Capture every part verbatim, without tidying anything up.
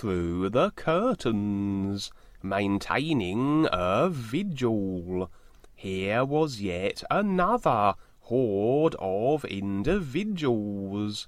through the curtains, maintaining a vigil. Here was yet another horde of individuals.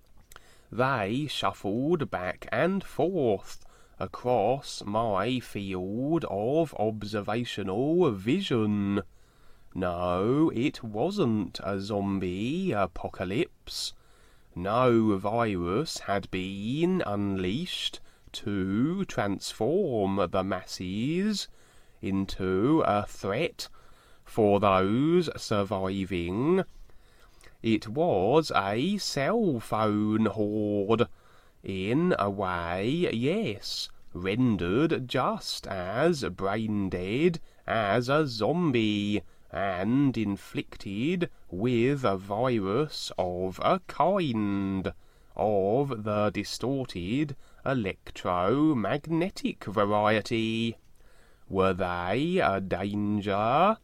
They shuffled back and forth across my field of observational vision. No, it wasn't a zombie apocalypse. No virus had been unleashed to transform the masses into a threat for those surviving. It was a cell phone horde. In a way, yes, rendered just as brain-dead as a zombie, and inflicted with a virus of a kind, of the distorted electromagnetic variety. Were they a danger?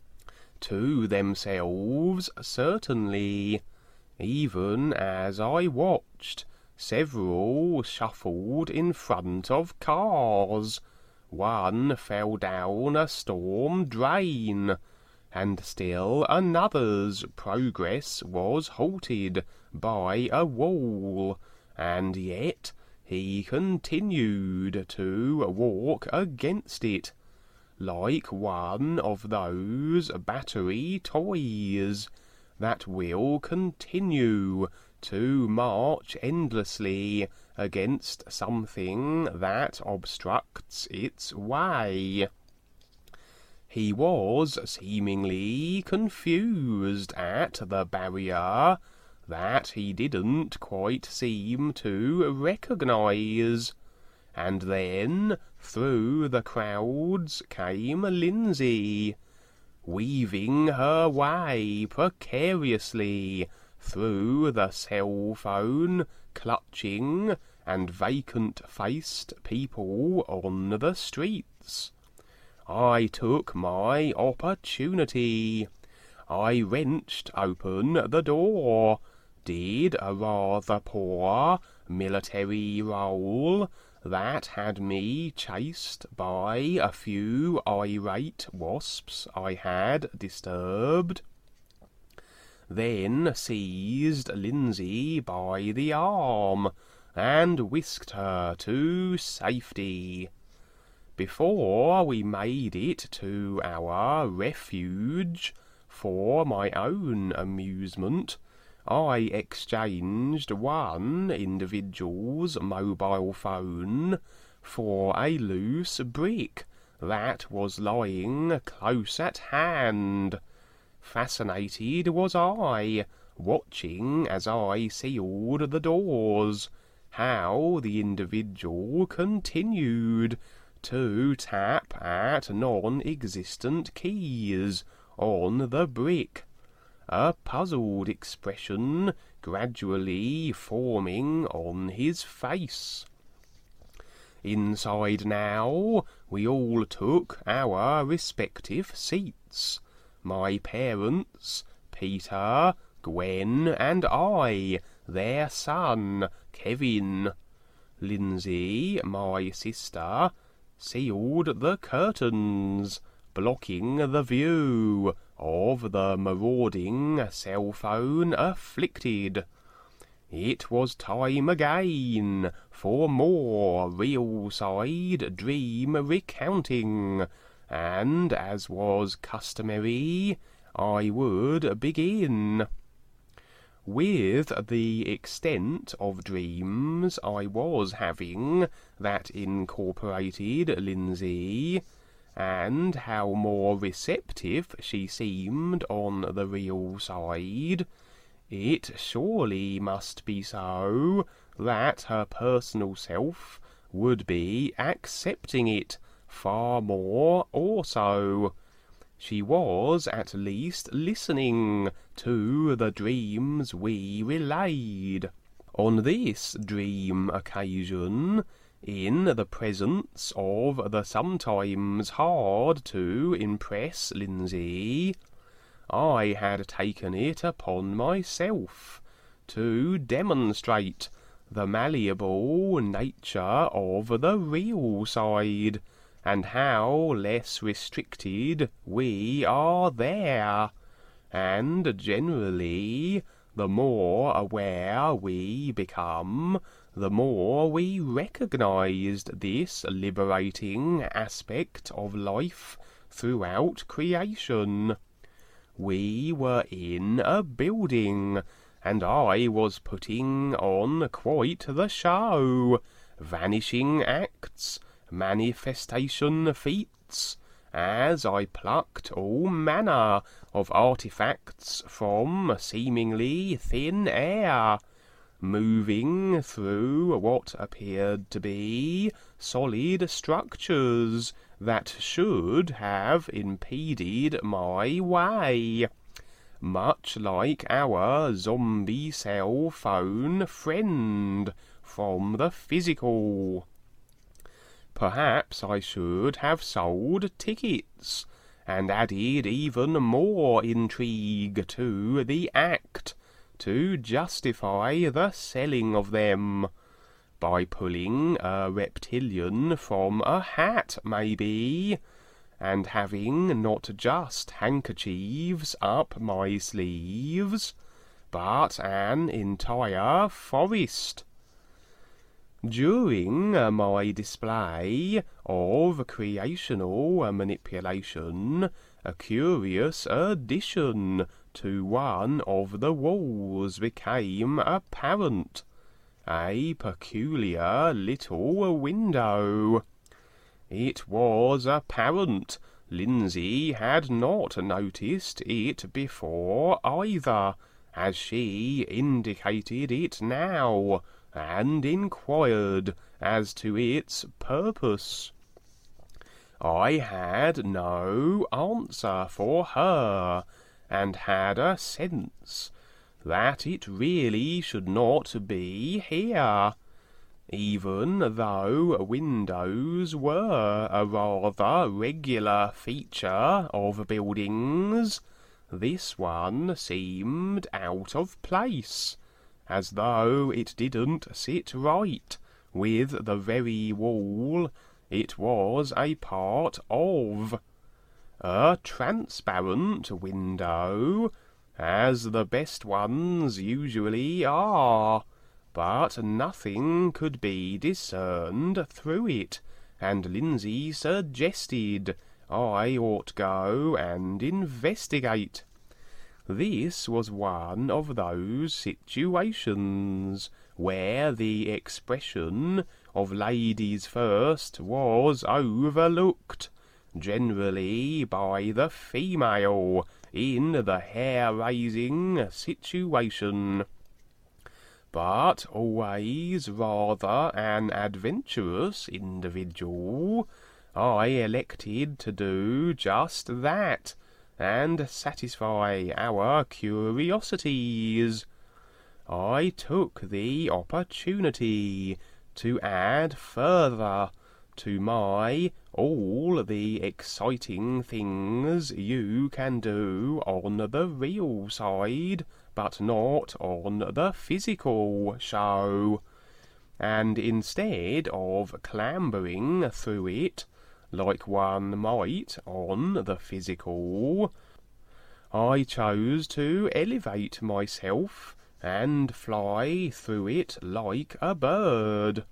To themselves, certainly. Even as I watched, several shuffled in front of cars. One fell down a storm drain, and still another's progress was halted by a wall, and yet he continued to walk against it, like one of those battery toys that will continue to march endlessly against something that obstructs its way. He was seemingly confused at the barrier that he didn't quite seem to recognize. And then, through the crowds came Lindsay, weaving her way precariously through the cell phone, clutching and vacant-faced people on the streets. I took my opportunity. I wrenched open the door, did a rather poor military roll that had me chased by a few irate wasps I had disturbed, then seized Lindsay by the arm and whisked her to safety. Before we made it to our refuge, for my own amusement, I exchanged one individual's mobile phone for a loose brick that was lying close at hand. Fascinated was I, watching as I sealed the doors, how the individual continued to tap at non-existent keys on the brick, a puzzled expression gradually forming on his face. Inside now, we all took our respective seats. My parents, Peter, Gwen, and I, their son, Kevin. Lindsay, my sister, sealed the curtains, blocking the view of the marauding cell phone afflicted. It was time again for more real-side dream recounting, and as was customary, I would begin. With the extent of dreams I was having that incorporated Lindsay, and how more receptive she seemed on the real side, it surely must be so that her personal self would be accepting it far more also. She was at least listening to the dreams we relayed. On this dream occasion, in the presence of the sometimes hard-to-impress Lindsay, I had taken it upon myself to demonstrate the malleable nature of the real side, and how less restricted we are there, and generally the more aware we become, the more we recognized this liberating aspect of life throughout creation. We were in a building, and I was putting on quite the show. Vanishing acts, manifestation feats, as I plucked all manner of artifacts from seemingly thin air, moving through what appeared to be solid structures that should have impeded my way, much like our zombie cell phone friend from the physical. Perhaps I should have sold tickets and added even more intrigue to the act to justify the selling of them, by pulling a reptilian from a hat, maybe, and having not just handkerchiefs up my sleeves, but an entire forest. During my display of creational manipulation, a curious addition to one of the walls became apparent. A peculiar little window. It was apparent Lindsay had not noticed it before either, as she indicated it now, and inquired as to its purpose. I had no answer for her, and had a sense that it really should not be here, even though windows were a rather regular feature of buildings. This one seemed out of place, as though it didn't sit right with the very wall it was a part of. A transparent window, as the best ones usually are, but nothing could be discerned through it, and Lindsay suggested I ought go and investigate. This was one of those situations where the expression of ladies first was overlooked, generally by the female, in the hair-raising situation, but always rather an adventurous individual. I elected to do just that, and satisfy our curiosities. I took the opportunity to add further to my all the exciting things you can do on the real side, but not on the physical show, and instead of clambering through it like one might on the physical, I chose to elevate myself and fly through it like a bird.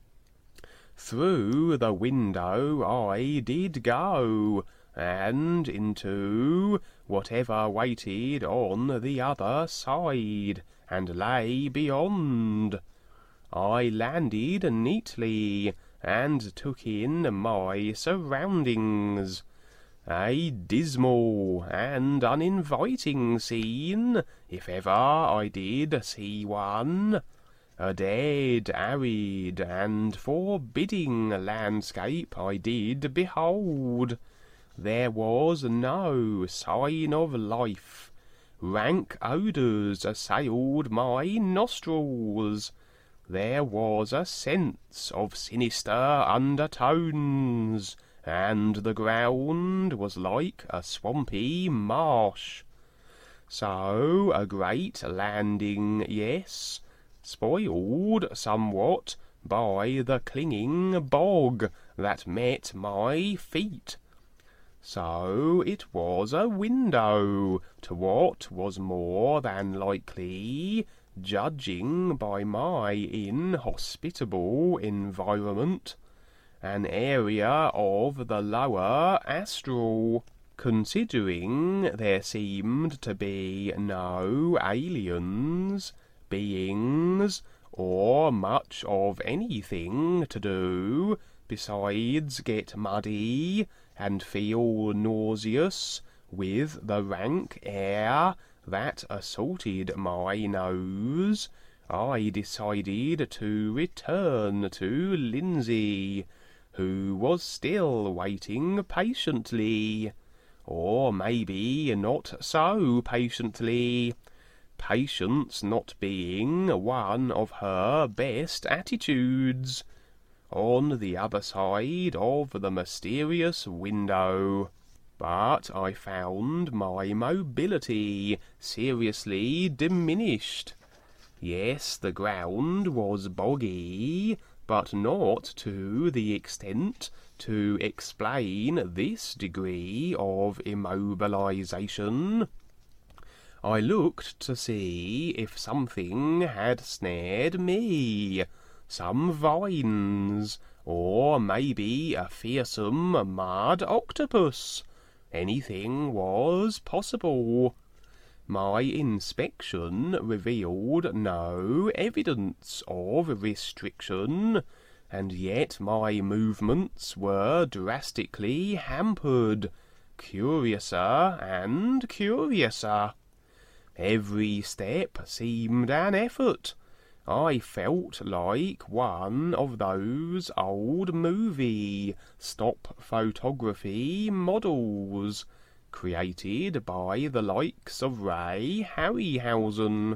Through the window I did go, and into whatever waited on the other side, and lay beyond. I landed neatly, and took in my surroundings. A dismal and uninviting scene, if ever I did see one. A dead, arid, and forbidding landscape I did behold. There was no sign of life. Rank odours assailed my nostrils. There was a sense of sinister undertones, and the ground was like a swampy marsh. So a great landing, yes, spoiled somewhat by the clinging bog that met my feet. So it was a window to what was more than likely, judging by my inhospitable environment, an area of the lower astral. Considering there seemed to be no aliens, beings, or much of anything to do besides get muddy and feel nauseous with the rank air that assaulted my nose, I decided to return to Lindsay, who was still waiting patiently. Or maybe not so patiently, patience not being one of her best attitudes, on the other side of the mysterious window. But I found my mobility seriously diminished. Yes, the ground was boggy, but not to the extent to explain this degree of immobilization. I looked to see if something had snared me, some vines, or maybe a fearsome mud octopus. Anything was possible. My inspection revealed no evidence of restriction, and yet my movements were drastically hampered, curiouser and curiouser. Every step seemed an effort. I felt like one of those old movie stop photography models created by the likes of Ray Harryhausen.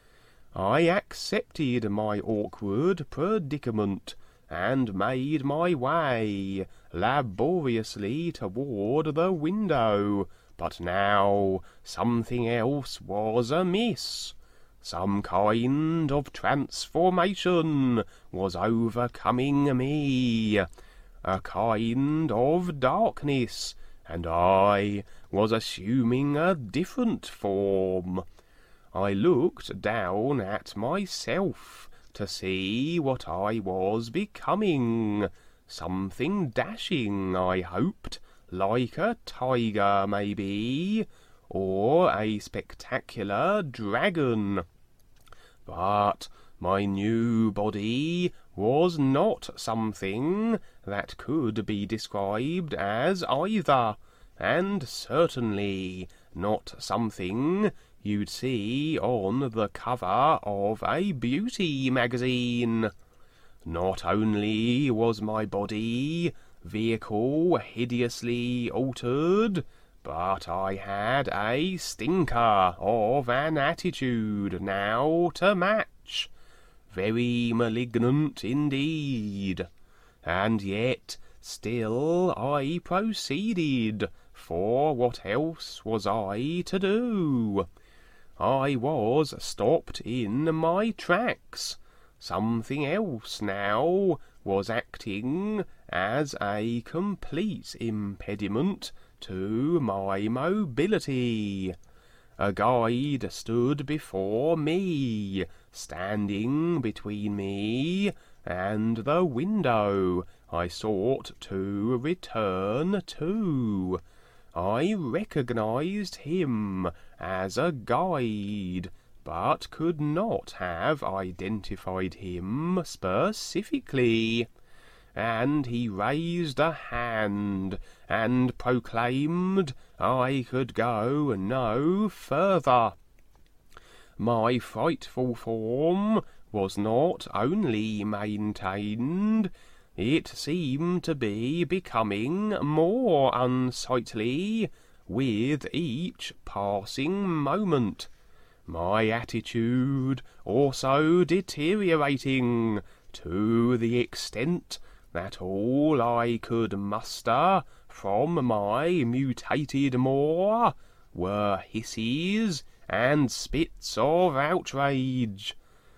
I accepted my awkward predicament and made my way laboriously toward the window, but now something else was amiss. Some kind of transformation was overcoming me, a kind of darkness, and I was assuming a different form. I looked down at myself to see what I was becoming. Something dashing, I hoped, like a tiger, maybe, or a spectacular dragon. But my new body was not something that could be described as either, and certainly not something you'd see on the cover of a beauty magazine. Not only was my body vehicle hideously altered, but I had a stinker of an attitude now to match. Very malignant indeed. And yet still I proceeded, for what else was I to do? I was stopped in my tracks. Something else now was acting as a complete impediment to my mobility. A guide stood before me, standing between me and the window I sought to return to. I recognized him as a guide, but could not have identified him specifically. And he raised a hand and proclaimed I could go no further. My frightful form was not only maintained, it seemed to be becoming more unsightly with each passing moment, my attitude also deteriorating to the extent that all I could muster from my mutated maw were hisses and spits of outrage.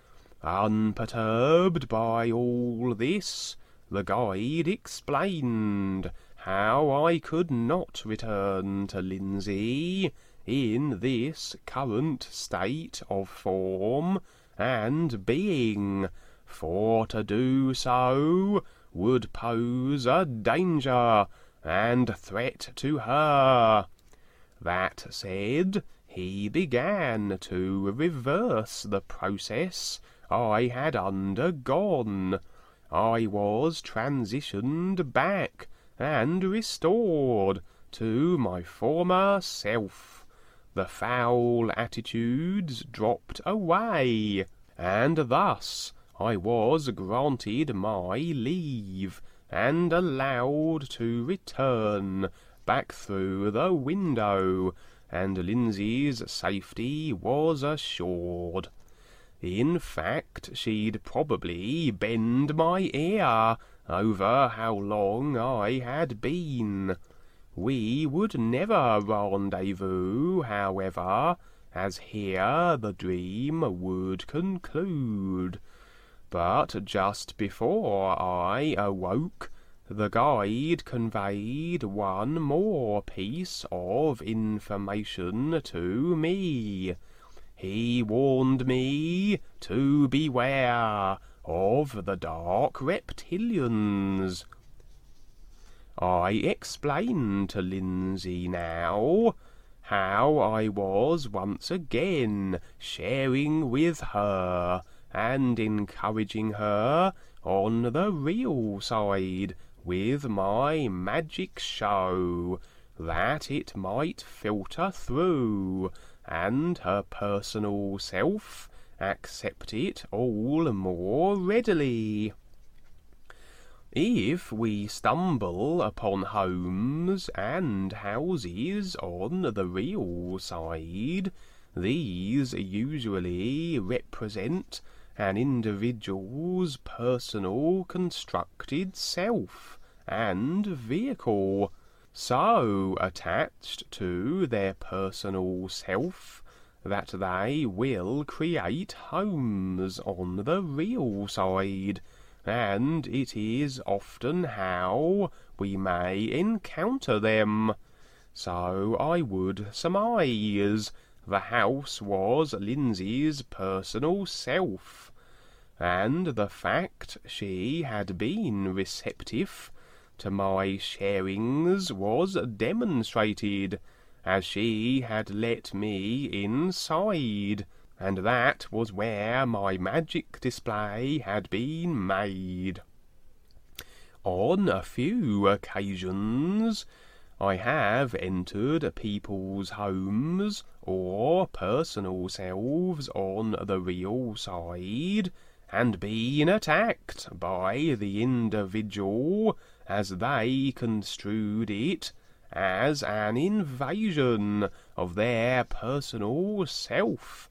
Unperturbed by all this, the guide explained how I could not return to Lindsay in this current state of form and being, for to do so would pose a danger and threat to her. That said, he began to reverse the process I had undergone. I was transitioned back and restored to my former self. The foul attitudes dropped away, and thus I was granted my leave and allowed to return back through the window, and Lindsay's safety was assured. In fact, she'd probably bend my ear over how long I had been. We would never rendezvous, however, as here the dream would conclude. But just before I awoke, the guide conveyed one more piece of information to me. He warned me to beware of the dark reptilians. I explained to Lindsay now how I was once again sharing with her and encouraging her on the real side with my magic show, that it might filter through, and her personal self accept it all more readily. If we stumble upon homes and houses on the real side, these usually represent an individual's personal constructed self and vehicle, so attached to their personal self that they will create homes on the real side, and it is often how we may encounter them. So I would surmise the house was Lindsay's personal self, and the fact she had been receptive to my sharings was demonstrated, as she had let me inside, and that was where my magic display had been made. On a few occasions I have entered people's homes or personal selves on the real side, and been attacked by the individual as they construed it as an invasion of their personal self,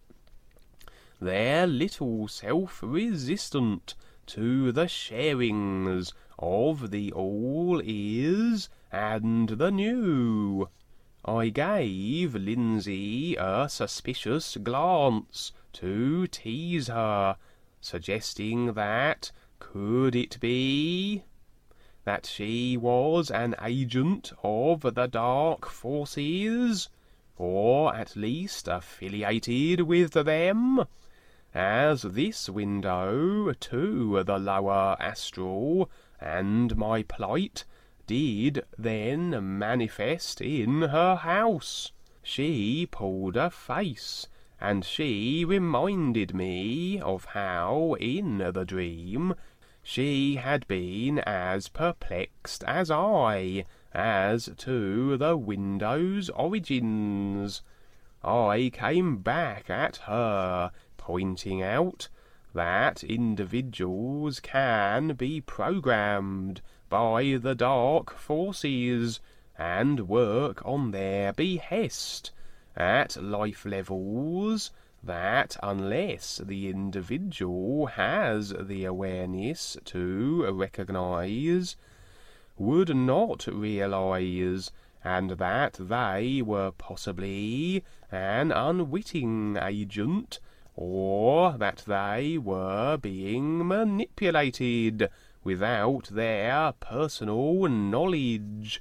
their little self resistant to the sharings of the all is and the new. I gave Lindsay a suspicious glance to tease her, suggesting that, could it be that she was an agent of the dark forces, or at least affiliated with them, as this window to the lower astral and my plight did then manifest in her house. She pulled a face, and she reminded me of how in the dream she had been as perplexed as I as to the window's origins. I came back at her, pointing out that individuals can be programmed by the dark forces and work on their behest at life levels that, unless the individual has the awareness to recognize, would not realize, and that they were possibly an unwitting agent or that they were being manipulated without their personal knowledge.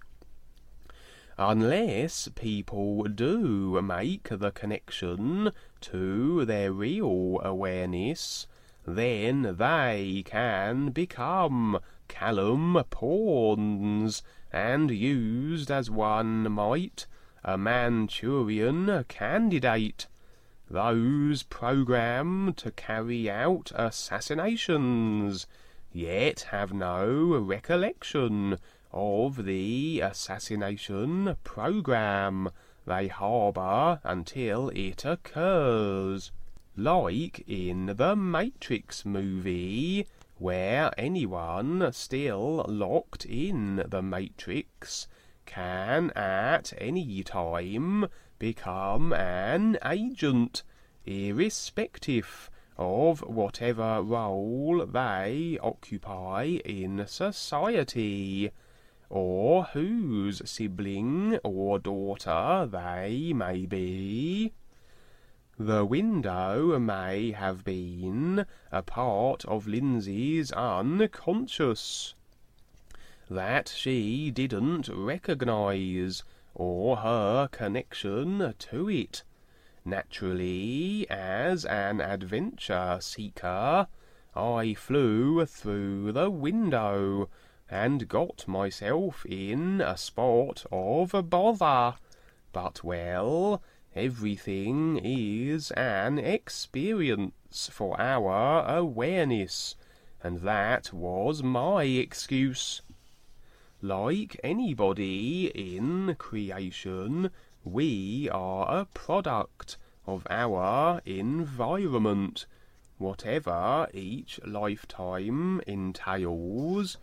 Unless people do make the connection to their real awareness, then they can become Callum pawns and used as one might a Manchurian candidate, those programmed to carry out assassinations, yet have no recollection of the assassination program they harbour until it occurs. Like in the Matrix movie, where anyone still locked in the Matrix can at any time become an agent, irrespective of whatever role they occupy in society, or whose sibling or daughter they may be. The window may have been a part of Lindsay's unconscious that she didn't recognise, or her connection to it. Naturally, as an adventure seeker, I flew through the window and got myself in a spot of bother. But, well, everything is an experience for our awareness, and that was my excuse. Like anybody in creation, we are a product of our environment, whatever each lifetime entails.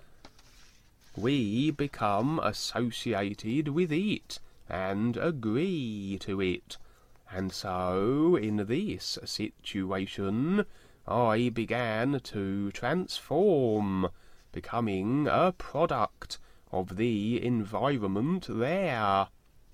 We become associated with it and agree to it, and so in this situation I began to transform, becoming a product of the environment there.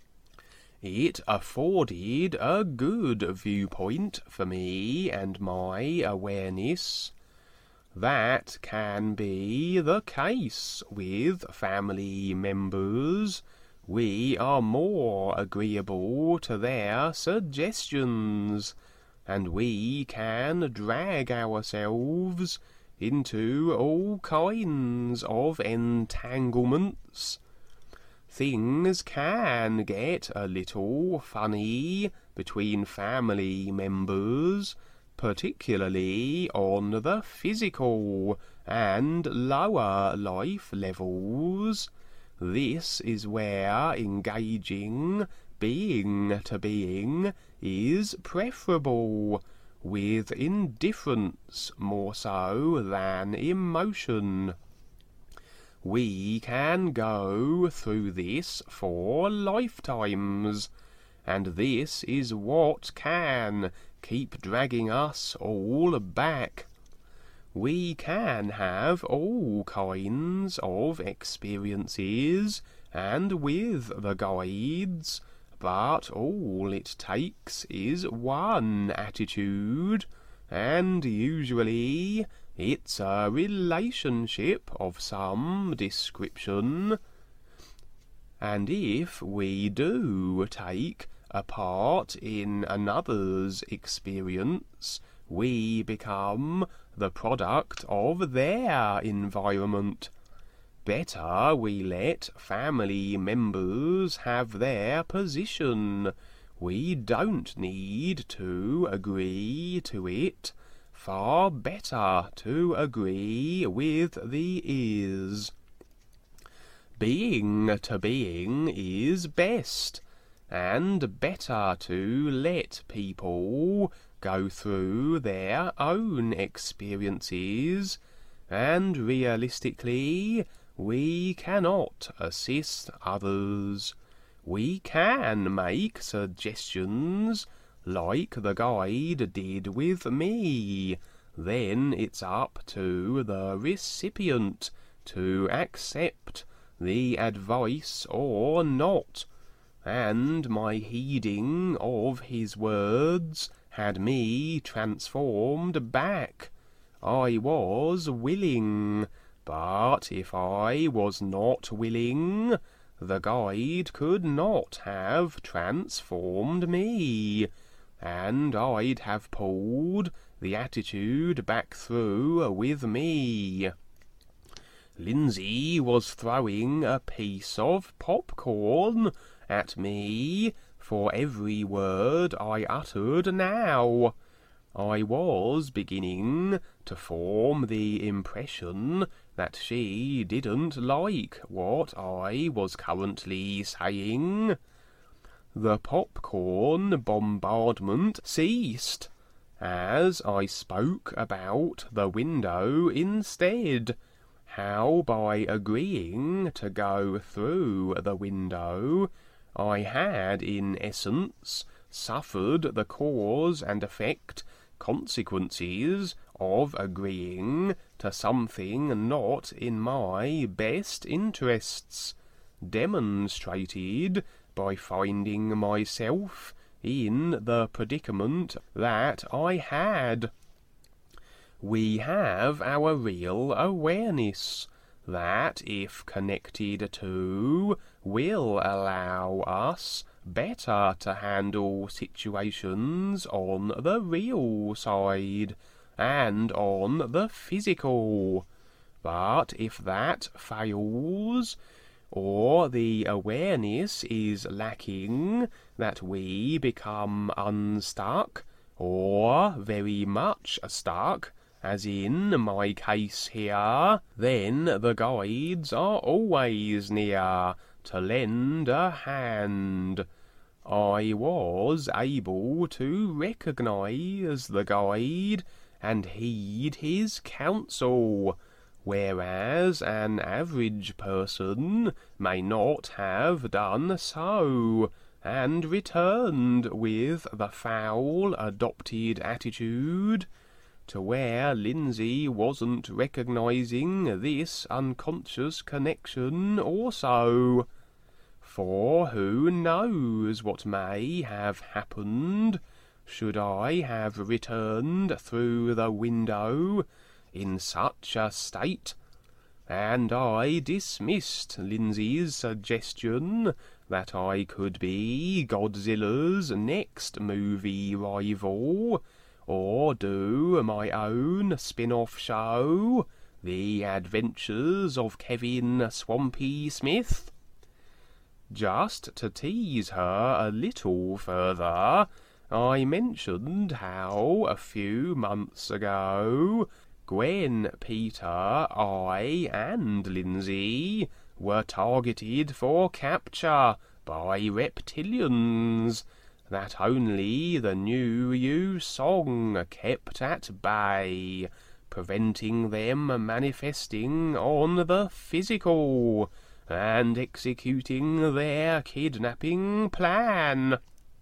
It afforded a good viewpoint for me and my awareness. That can be the case with family members. We are more agreeable to their suggestions, and we can drag ourselves into all kinds of entanglements. Things can get a little funny between family members, particularly on the physical and lower life levels. This is where engaging being to being is preferable, with indifference more so than emotion. We can go through this for lifetimes, and this is what can keep dragging us all back. We can have all kinds of experiences, and with the guides, but all it takes is one attitude, and usually it's a relationship of some description. And if we do take a part in another's experience, we become the product of their environment. Better we let family members have their position. We don't need to agree to it. Far better to agree with the is. Being to being is best, and better to let people go through their own experiences, and realistically, we cannot assist others. We can make suggestions, like the guide did with me. Then it's up to the recipient to accept the advice or not, and my heeding of his words had me transformed back. I was willing, but if I was not willing, the guide could not have transformed me, and I'd have pulled the attitude back through with me. Lindsay was throwing a piece of popcorn at me for every word I uttered now. I was beginning to form the impression that she didn't like what I was currently saying. The popcorn bombardment ceased as I spoke about the window instead. How by agreeing to go through the window, I had in essence suffered the cause and effect consequences of agreeing to something not in my best interests, demonstrated by finding myself in the predicament that I had. We have our real awareness that, if connected to, will allow us better to handle situations on the real side and on the physical. But if that fails, or the awareness is lacking, that we become unstuck, or very much stuck, as in my case here, then the guides are always near to lend a hand. I was able to recognise the guide and heed his counsel, whereas an average person may not have done so, and returned with the foul adopted attitude, to where Lindsay wasn't recognising this unconscious connection also. For who knows what may have happened should I have returned through the window in such a state? And I dismissed Lindsay's suggestion that I could be Godzilla's next movie rival, or do my own spin-off show, The Adventures of Kevin Swampy Smith. Just to tease her a little further, I mentioned how a few months ago Gwen, Peter, I, and Lindsay were targeted for capture by reptilians, that only the New You song kept at bay, preventing them manifesting on the physical and executing their kidnapping plan.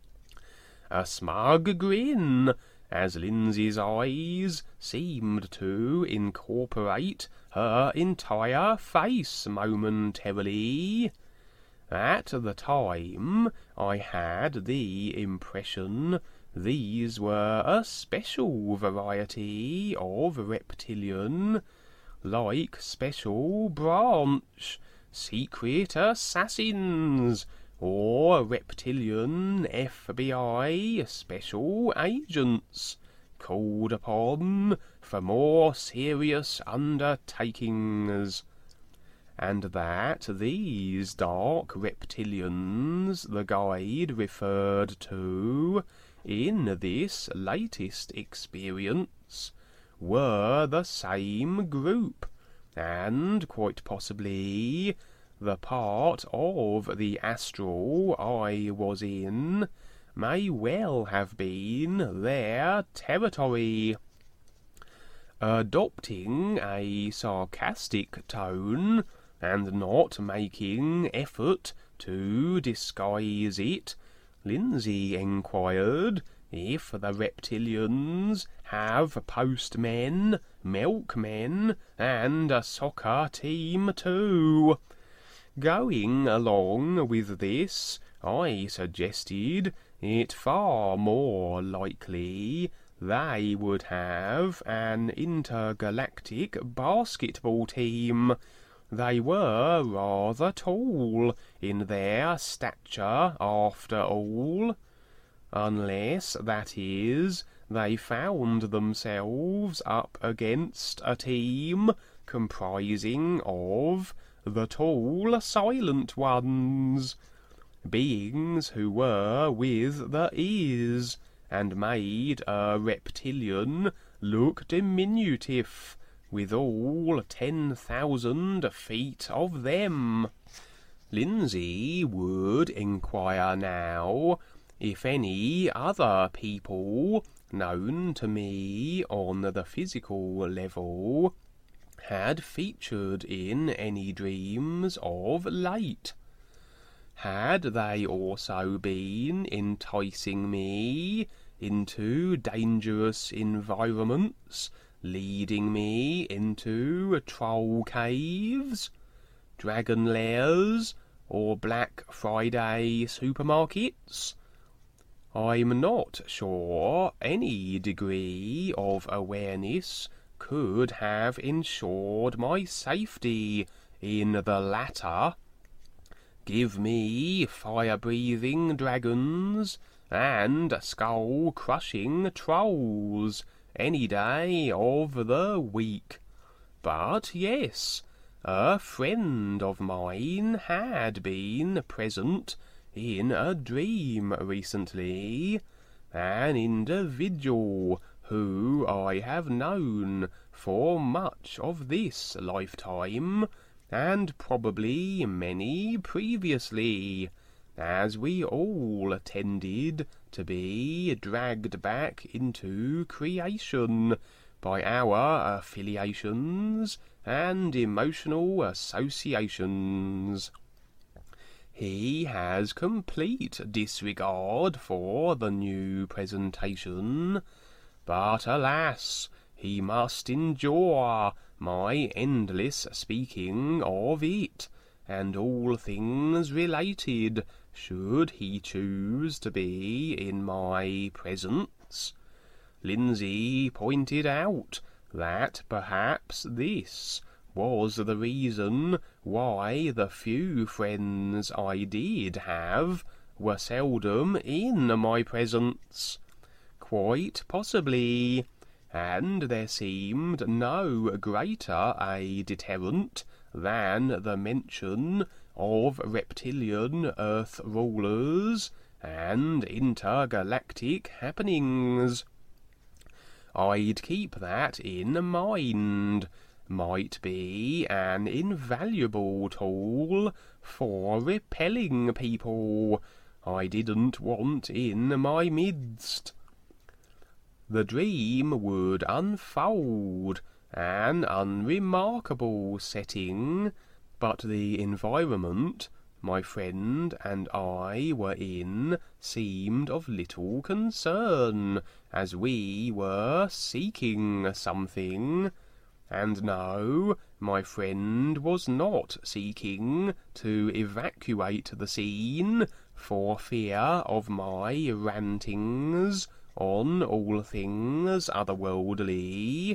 A smug grin, as Lindsay's eyes seemed to incorporate her entire face momentarily. At the time, I had the impression these were a special variety of reptilian, like Special Branch, Secret Assassins, or reptilian F B I special agents, called upon for more serious undertakings, and that these dark reptilians the guide referred to in this latest experience were the same group, and quite possibly the part of the astral I was in may well have been their territory. Adopting a sarcastic tone, and not making effort to disguise it, Lindsay enquired if the reptilians have postmen, milkmen, and a soccer team too. Going along with this, I suggested it far more likely they would have an intergalactic basketball team. They were rather tall in their stature, after all. Unless, that is, they found themselves up against a team comprising of the tall silent ones, beings who were with the ears, and made a reptilian look diminutive, with all ten thousand feet of them. Lindsay would inquire now if any other people known to me on the physical level had featured in any dreams of late. Had they also been enticing me into dangerous environments, leading me into troll caves, dragon lairs, or Black Friday supermarkets? I'm not sure any degree of awareness could have ensured my safety in the latter. Give me fire-breathing dragons and skull-crushing trolls any day of the week. But yes, a friend of mine had been present in a dream recently, an individual who I have known for much of this lifetime, and probably many previously, as we all tended to be dragged back into creation by our affiliations and emotional associations. He has complete disregard for the new presentation, but alas, he must endure my endless speaking of it, and all things related, should he choose to be in my presence. Lindsay pointed out that perhaps this was the reason why the few friends I did have were seldom in my presence. Quite possibly, and there seemed no greater a deterrent than the mention of reptilian earth rulers and intergalactic happenings. I'd keep that in mind. Might be an invaluable tool for repelling people I didn't want in my midst. The dream would unfold an unremarkable setting, but the environment my friend and I were in seemed of little concern, as we were seeking something. And no, my friend was not seeking to evacuate the scene for fear of my rantings on all things otherworldly.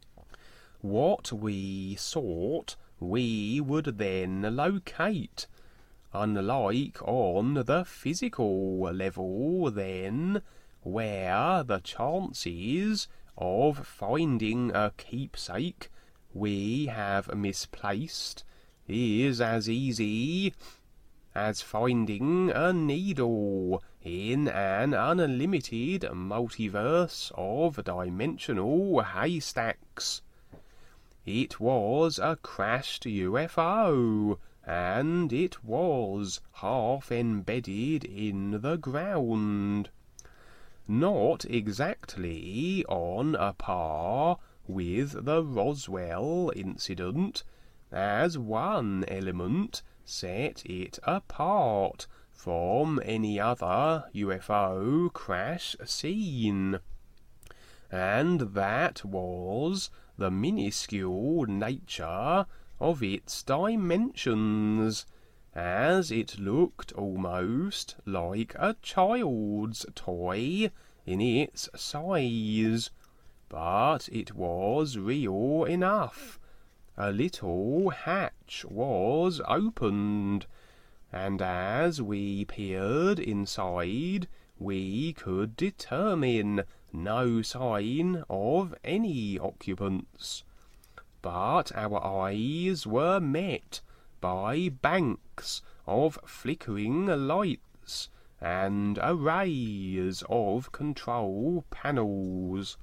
What we sought, we would then locate. Unlike on the physical level, then, where the chances of finding a keepsake we have misplaced is as easy as finding a needle in an unlimited multiverse of dimensional haystacks. It was a crashed U F O, and it was half embedded in the ground. Not exactly on a par with the Roswell incident, as one element set it apart from any other U F O crash scene, and that was the minuscule nature of its dimensions, as it looked almost like a child's toy in its size, but it was real enough. A little hatch was opened, and as we peered inside, we could determine no sign of any occupants. But our eyes were met by banks of flickering lights and arrays of control panels.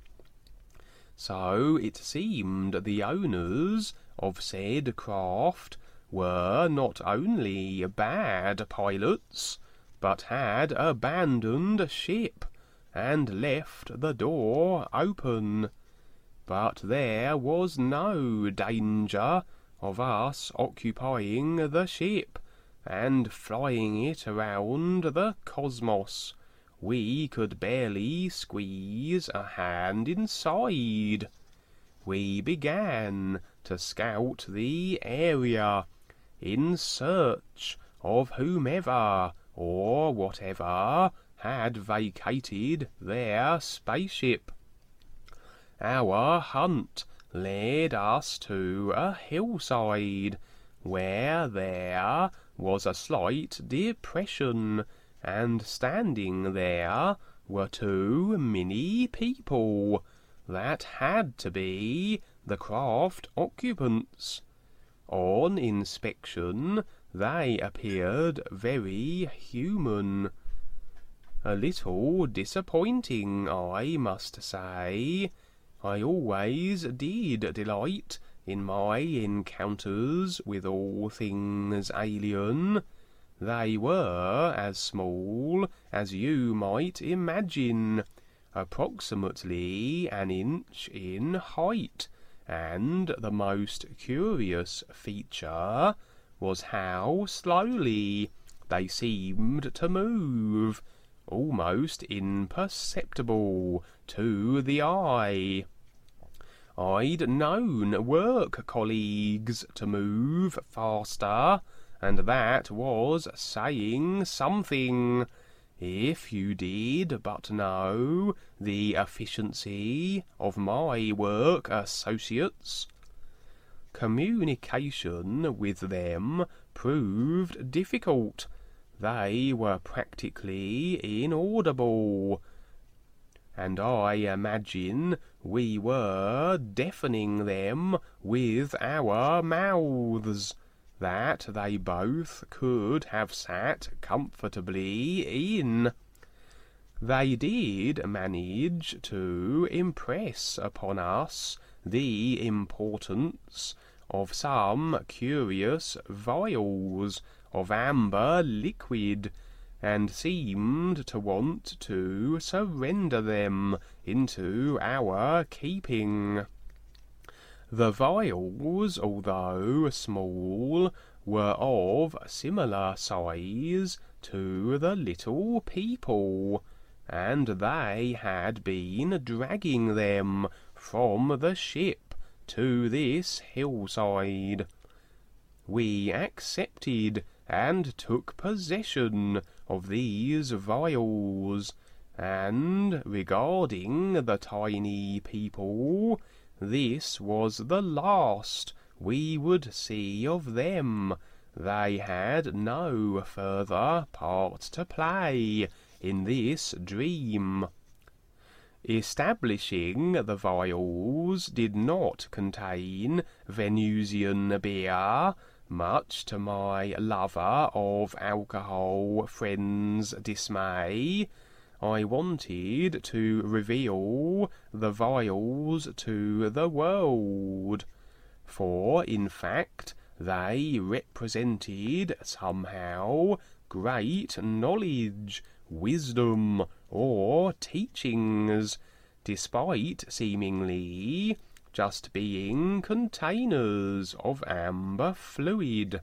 So it seemed the owners of said craft were not only bad pilots, but had abandoned ship and left the door open. But there was no danger of us occupying the ship and flying it around the cosmos. We could barely squeeze a hand inside. We began to scout the area in search of whomever or whatever had vacated their spaceship. Our hunt led us to a hillside where there was a slight depression, and standing there were two mini people that had to be the craft occupants. On inspection, they appeared very human. A little disappointing, I must say. I always did delight in my encounters with all things alien. They were as small as you might imagine, approximately an inch in height, and the most curious feature was how slowly they seemed to move, almost imperceptible to the eye. I'd known work colleagues to move faster, and that was saying something, if you did but know the efficiency of my work associates. Communication with them proved difficult. They were practically inaudible, and I imagine we were deafening them with our mouths, that they both could have sat comfortably in. They did manage to impress upon us the importance of some curious vials of amber liquid, and seemed to want to surrender them into our keeping. The vials, although small, were of similar size to the little people, and they had been dragging them from the ship to this hillside. We accepted and took possession of these vials, and regarding the tiny people, this was the last we would see of them. They had no further part to play in this dream. Establishing the vials did not contain Venusian beer, much to my lover of alcohol friend's dismay. I wanted to reveal the vials to the world, for in fact they represented somehow great knowledge, wisdom, or teachings, despite seemingly just being containers of amber fluid.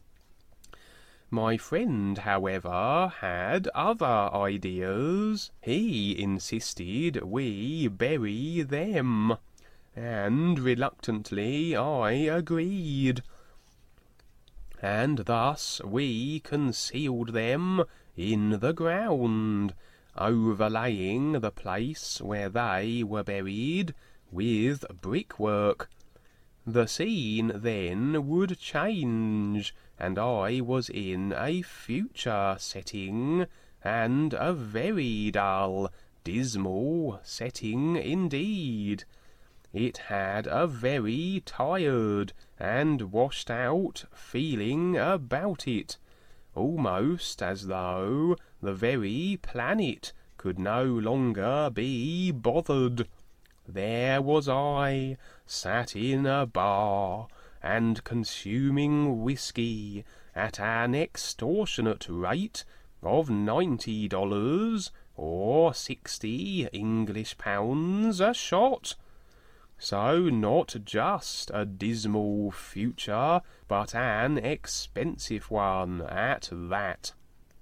My friend, however, had other ideas. He insisted we bury them, and reluctantly I agreed. and thus we concealed them in the ground, overlaying the place where they were buried with brickwork. The scene then would change, and I was in a future setting, and a very dull, dismal setting indeed. It had a very tired and washed out feeling about it, almost as though the very planet could no longer be bothered. There was I, sat in a bar, and consuming whiskey at an extortionate rate of ninety dollars or sixty English pounds a shot. So not just a dismal future, but an expensive one at that.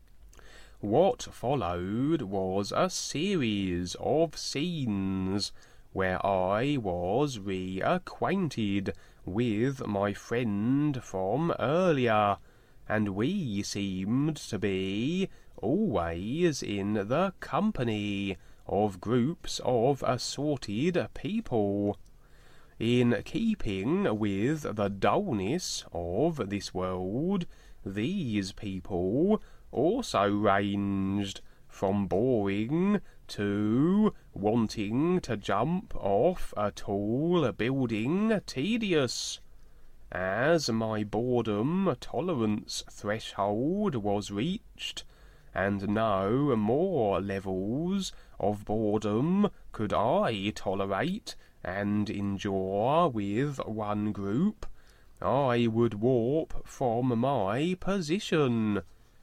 What followed was a series of scenes where I was reacquainted with my friend from earlier, and we seemed to be always in the company of groups of assorted people. In keeping with the dullness of this world, these people also ranged from boring to wanting to jump off a tall building tedious. As my boredom tolerance threshold was reached, and no more levels of boredom could I tolerate and endure with one group, I would warp from my position,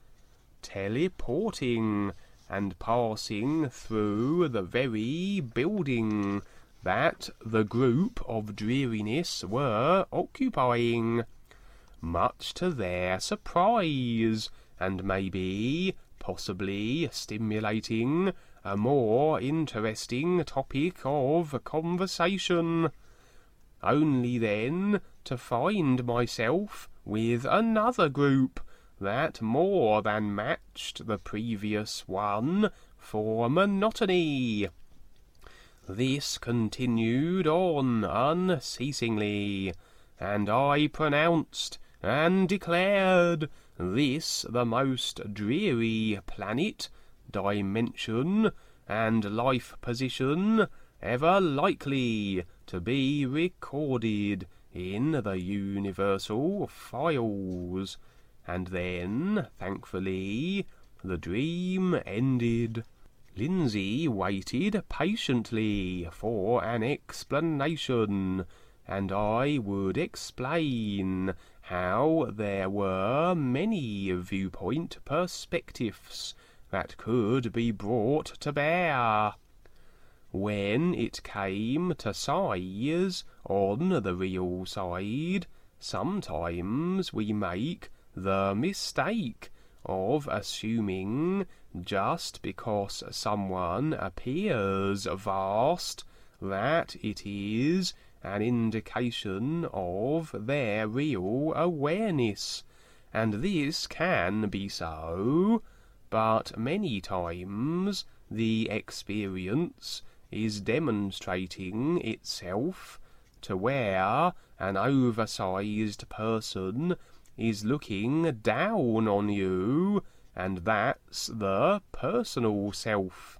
teleporting and passing through the very building that the group of dreariness were occupying, much to their surprise, and maybe, possibly stimulating a more interesting topic of conversation, only then to find myself with another group that more than matched the previous one for monotony. This continued on unceasingly, and I pronounced and declared this the most dreary planet, dimension, and life position ever likely to be recorded in the universal files. And then, thankfully, the dream ended. Lindsay waited patiently for an explanation, and I would explain how there were many viewpoint perspectives that could be brought to bear. When it came to size on the real side, sometimes we make the mistake of assuming just because someone appears vast that it is an indication of their real awareness, and this can be so, but many times the experience is demonstrating itself to where an oversized person is looking down on you, and that's the personal self.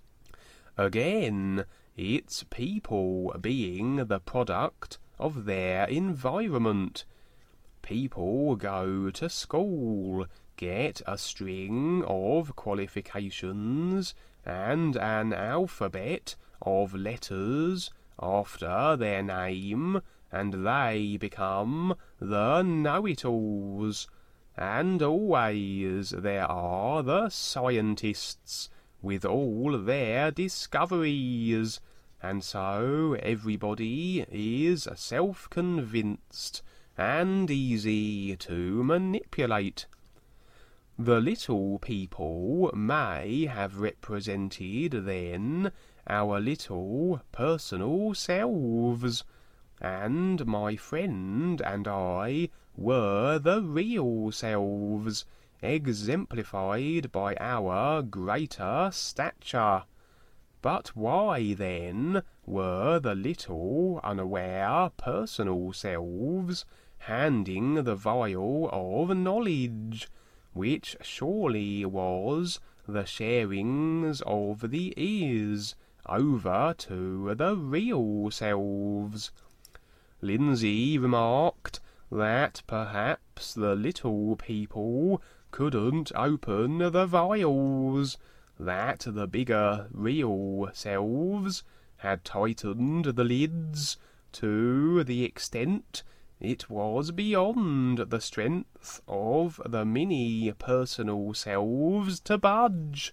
Again, it's people being the product of their environment. People go to school, get a string of qualifications and an alphabet of letters after their name, and they become the know-it-alls. And always there are the scientists with all their discoveries, and so everybody is self-convinced and easy to manipulate. The little people may have represented then our little personal selves, and my friend and I were the real selves, exemplified by our greater stature. But why, then, were the little, unaware, personal selves handing the vial of knowledge, which surely was the sharings of the ears, over to the real selves? Lindsay remarked that perhaps the little people couldn't open the vials, that the bigger real selves had tightened the lids to the extent it was beyond the strength of the mini personal selves to budge.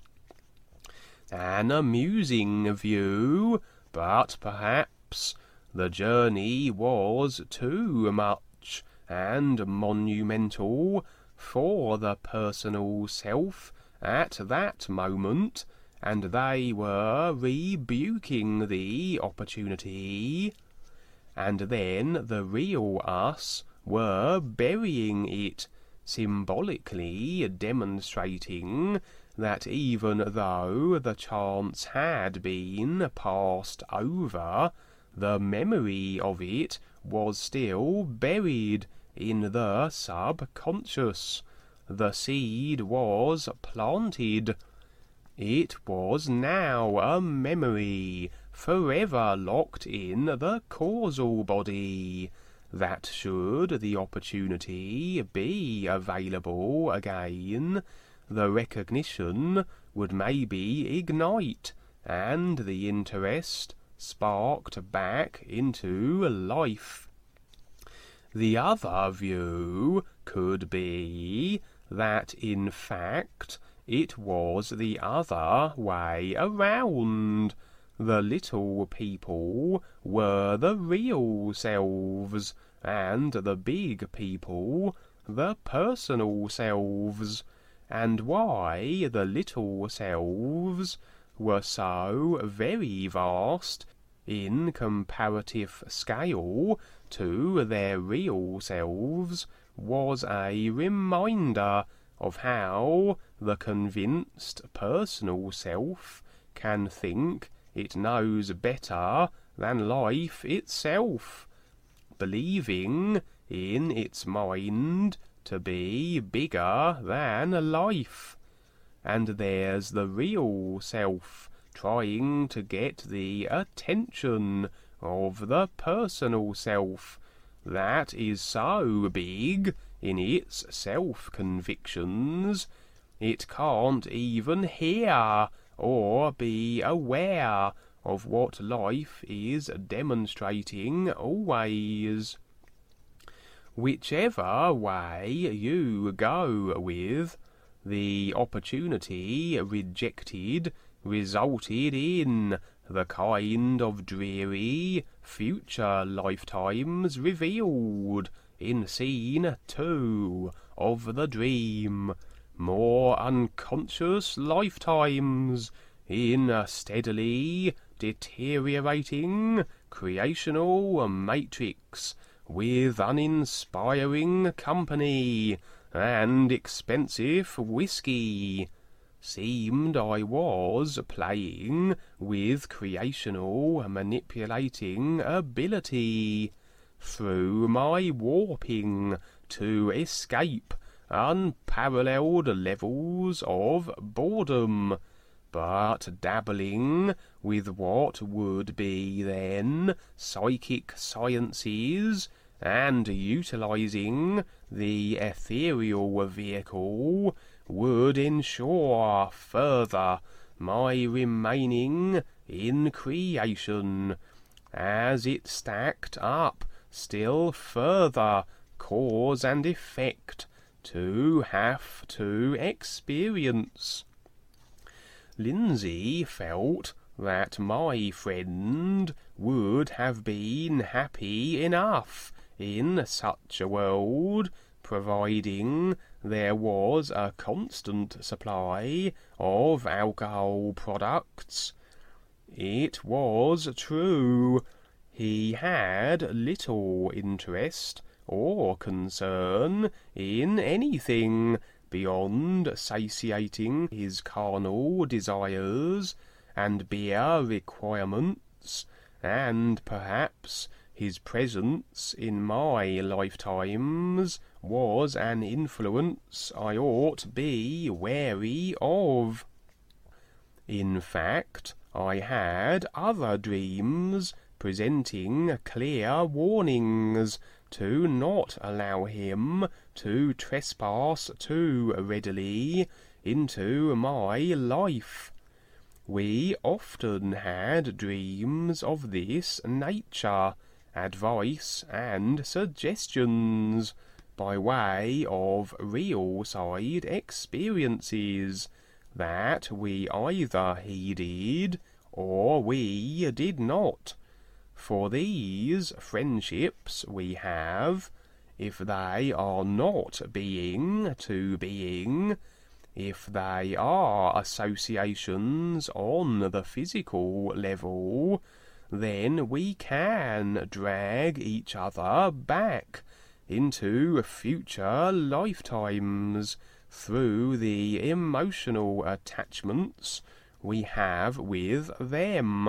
An amusing view, but perhaps the journey was too much and monumental for the personal self at that moment, and they were rebuking the opportunity. And then the real us were burying it, symbolically demonstrating that even though the chance had been passed over, the memory of it was still buried in the subconscious. The seed was planted. It was now a memory, forever locked in the causal body, that should the opportunity be available again, the recognition would maybe ignite, and the interest sparked back into life. The other view could be that, in fact, it was the other way around. The little people were the real selves, and the big people the personal selves. And why the little selves were so very vast in comparative scale to their real selves was a reminder of how the convinced personal self can think it knows better than life itself, believing in its mind to be bigger than life. And there's the real self trying to get the attention of the personal self that is so big in its self-convictions it can't even hear or be aware of what life is demonstrating always. Whichever way you go with, the opportunity rejected resulted in the kind of dreary future lifetimes revealed in scene two of the dream, more unconscious lifetimes in a steadily deteriorating creational matrix with uninspiring company and expensive whiskey. Seemed I was playing with creational manipulating ability through my warping to escape unparalleled levels of boredom, but dabbling with what would be then psychic sciences and utilizing the ethereal vehicle would ensure further my remaining in creation, as it stacked up still further cause and effect to have to experience. Lindsay felt that my friend would have been happy enough in such a world, providing there was a constant supply of alcohol products. It was true. he had little interest or concern in anything beyond satiating his carnal desires and bare requirements, and perhaps his presence in my lifetimes was an influence I ought be wary of. In fact, I had other dreams presenting clear warnings to not allow him to trespass too readily into my life. We often had dreams of this nature, advice and suggestions, by way of real-side experiences that we either heeded or we did not. For these friendships we have, if they are not being to being, if they are associations on the physical level, then we can drag each other back into future lifetimes through the emotional attachments we have with them.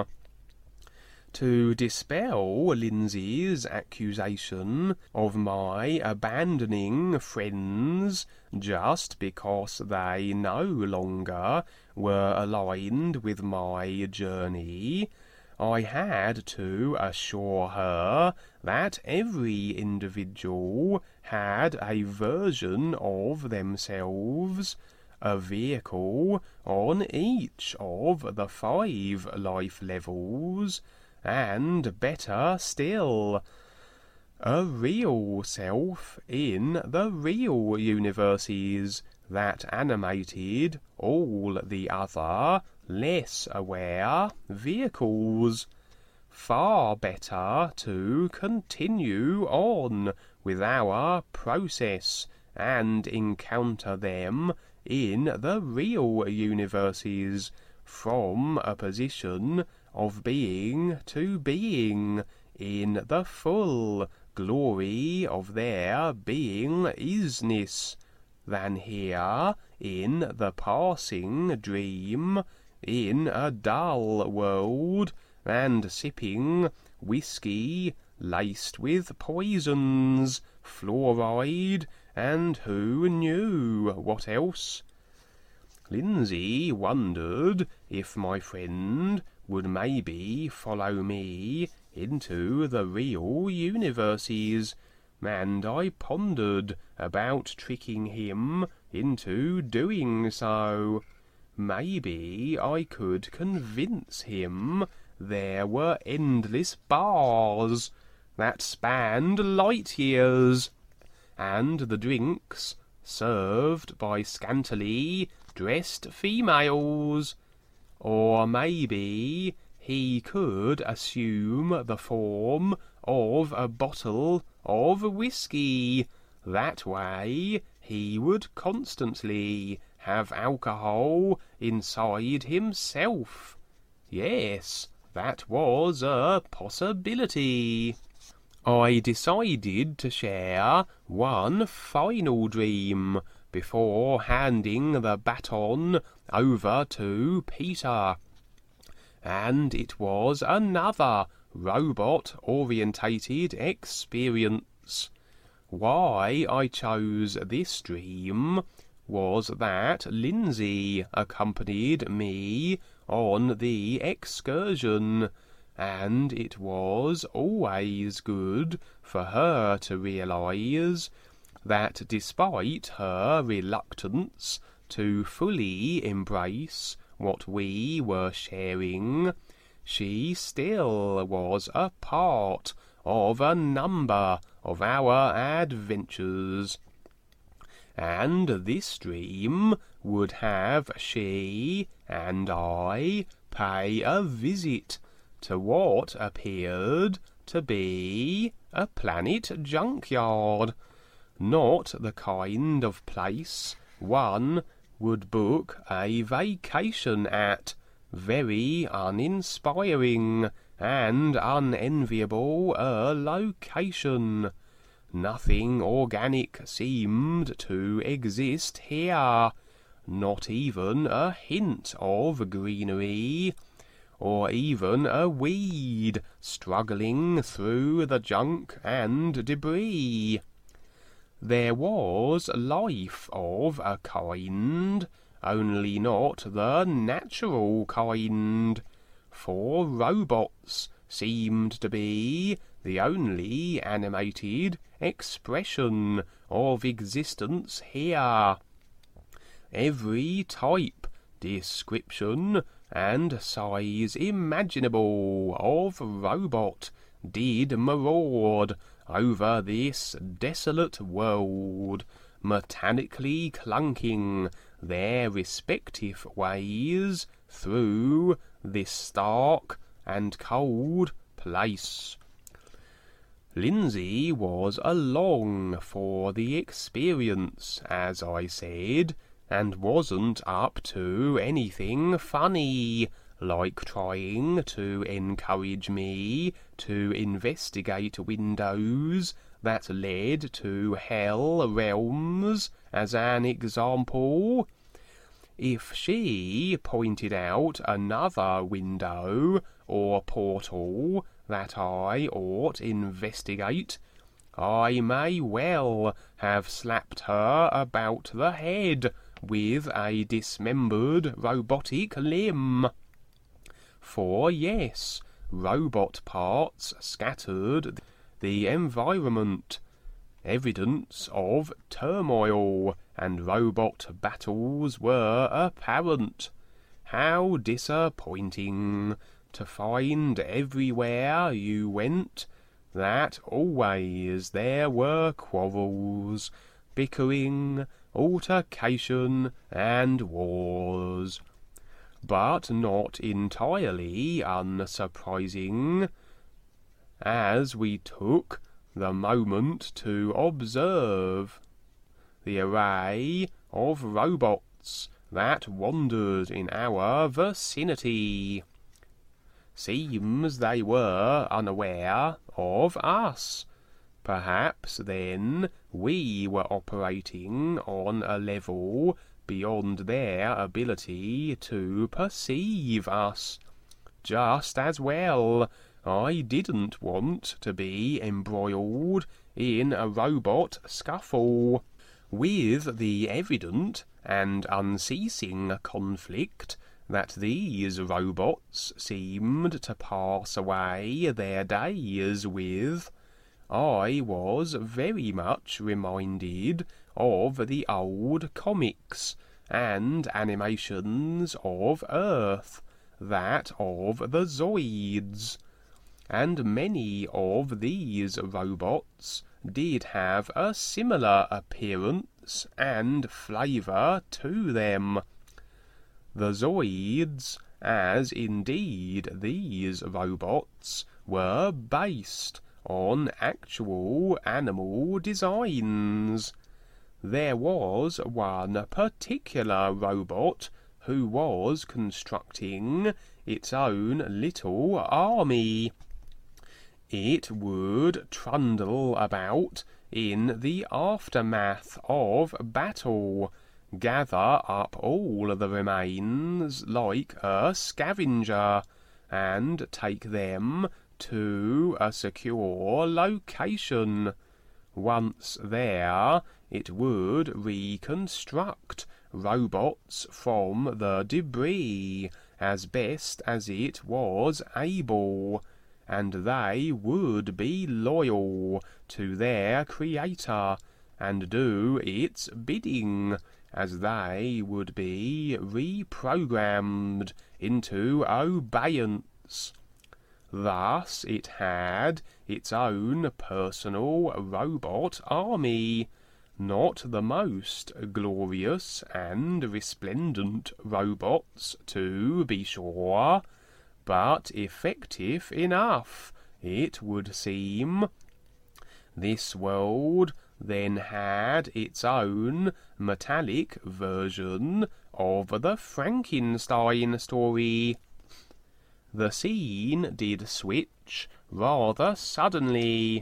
To dispel Lindsay's accusation of my abandoning friends just because they no longer were aligned with my journey, I had to assure her that every individual had a version of themselves, a vehicle on each of the five life levels, and better still, a real self in the real universes that animated all the other, less aware vehicles. Far better to continue on with our process and encounter them in the real universes from a position of being to being, in the full glory of their being-isness, than here in the passing dream, in a dull world, and sipping whiskey laced with poisons, fluoride, and who knew what else. Lindsay wondered if my friend would maybe follow me into the real universes, and I pondered about tricking him into doing so. Maybe I could convince him there were endless bars that spanned light years, and the drinks served by scantily dressed females. Or maybe he could assume the form of a bottle of whiskey. That way he would constantly have alcohol inside himself. Yes, that was a possibility. I decided to share one final dream before handing the baton over to Peter, and it was another robot-orientated experience. Why I chose this dream was that Lindsay accompanied me on the excursion, and it was always good for her to realise that despite her reluctance to fully embrace what we were sharing, she still was a part of a number of our adventures. And this dream would have she and I pay a visit to what appeared to be a planet junkyard, not the kind of place one would book a vacation at, very uninspiring, and unenviable a location. Nothing organic seemed to exist here, not even a hint of greenery, or even a weed struggling through the junk and debris. There was life of a kind, only not the natural kind, for robots seemed to be the only animated expression of existence here. Every type, description, and size imaginable of robot did maraud over this desolate world, mechanically clunking their respective ways through this stark and cold place. Lindsay was along for the experience, as I said, and wasn't up to anything funny, like trying to encourage me to investigate windows that led to hell realms, as an example. If she pointed out another window or portal that I ought investigate, I may well have slapped her about the head with a dismembered robotic limb. For yes, robot parts scattered the environment, evidence of turmoil, and robot battles were apparent. How disappointing to find everywhere you went that always there were quarrels, bickering, altercation, and wars. But not entirely unsurprising, as we took the moment to observe the array of robots that wandered in our vicinity. Seems they were unaware of us. Perhaps, then, we were operating on a level beyond their ability to perceive us. Just as well, I didn't want to be embroiled in a robot scuffle, with the evident and unceasing conflict that these robots seemed to pass away their days with. I was very much reminded of the old comics and animations of Earth, that of the Zoids, and many of these robots did have a similar appearance and flavour to them. The Zoids, as indeed these robots, were based on actual animal designs. There was one particular robot who was constructing its own little army. It would trundle about in the aftermath of battle, gather up all the remains like a scavenger, and take them to a secure location. Once there, it would reconstruct robots from the debris as best as it was able, and they would be loyal to their creator and do its bidding, as they would be reprogrammed into obedience. Thus it had its own personal robot army, not the most glorious and resplendent robots, to be sure, but effective enough, it would seem. This world then had its own metallic version of the Frankenstein story. the scene did switch rather suddenly,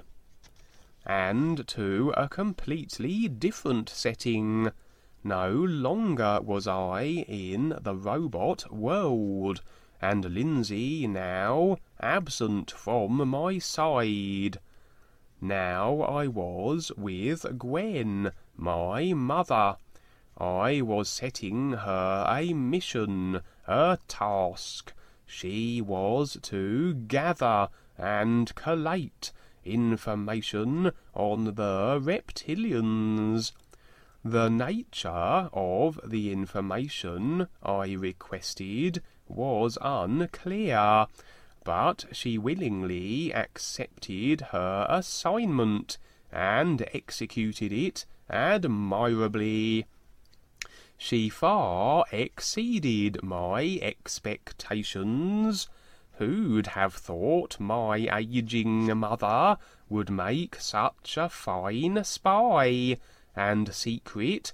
and to a completely different setting. No longer was I in the robot world, and Lindsay now absent from my side. Now I was with Gwen, my mother. I was setting her a mission, a task. She was to gather and collate information on the reptilians. The nature of the information I requested was unclear, but she willingly accepted her assignment and executed it admirably. She far exceeded my expectations. Who'd have thought my aging mother would make such a fine spy and secret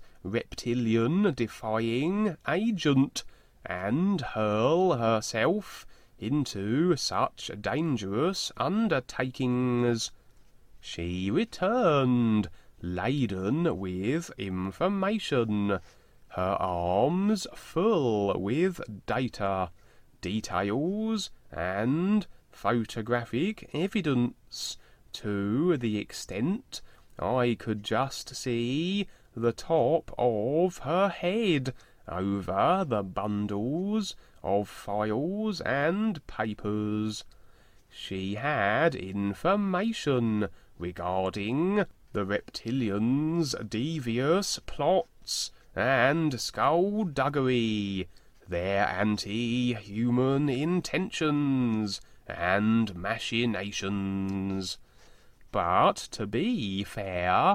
reptilian-defying agent, and hurl herself into such dangerous undertakings? She returned, laden with information, her arms full with data, details, and photographic evidence, to the extent I could just see the top of her head over the bundles of files and papers. She had information regarding the reptilians' devious plots and skullduggery, their anti-human intentions and machinations. But, to be fair,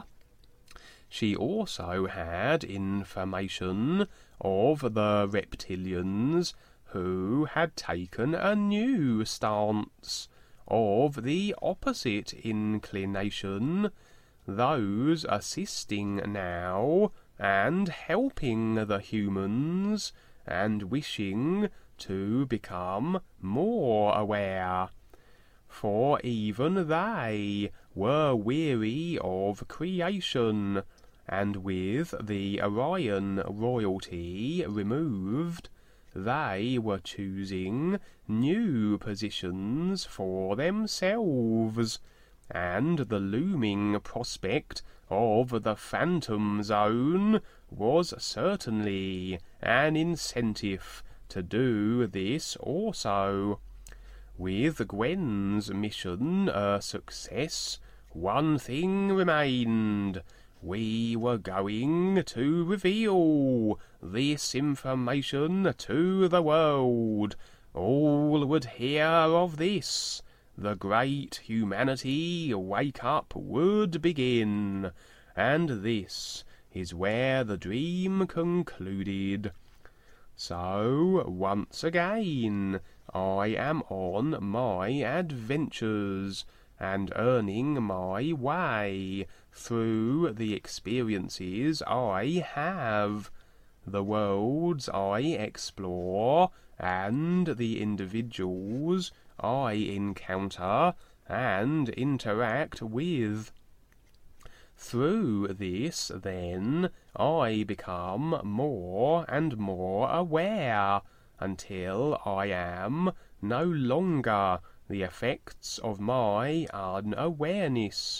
she also had information of the reptilians who had taken a new stance, of the opposite inclination, those assisting now and helping the humans and wishing to become more aware. For even they were weary of creation, and with the Orion royalty removed, they were choosing new positions for themselves, and the looming prospect of the Phantom Zone was certainly an incentive to do this also. With Gwen's mission a success, one thing remained. We were going to reveal this information to the world. All would hear of this. The great humanity wake-up would begin. And this is where the dream concluded. So, once again, I am on my adventures, and earning my way through the experiences I have, the worlds I explore, and the individuals I encounter and interact with. Through this, then, I become more and more aware, until I am no longer the effects of my unawareness.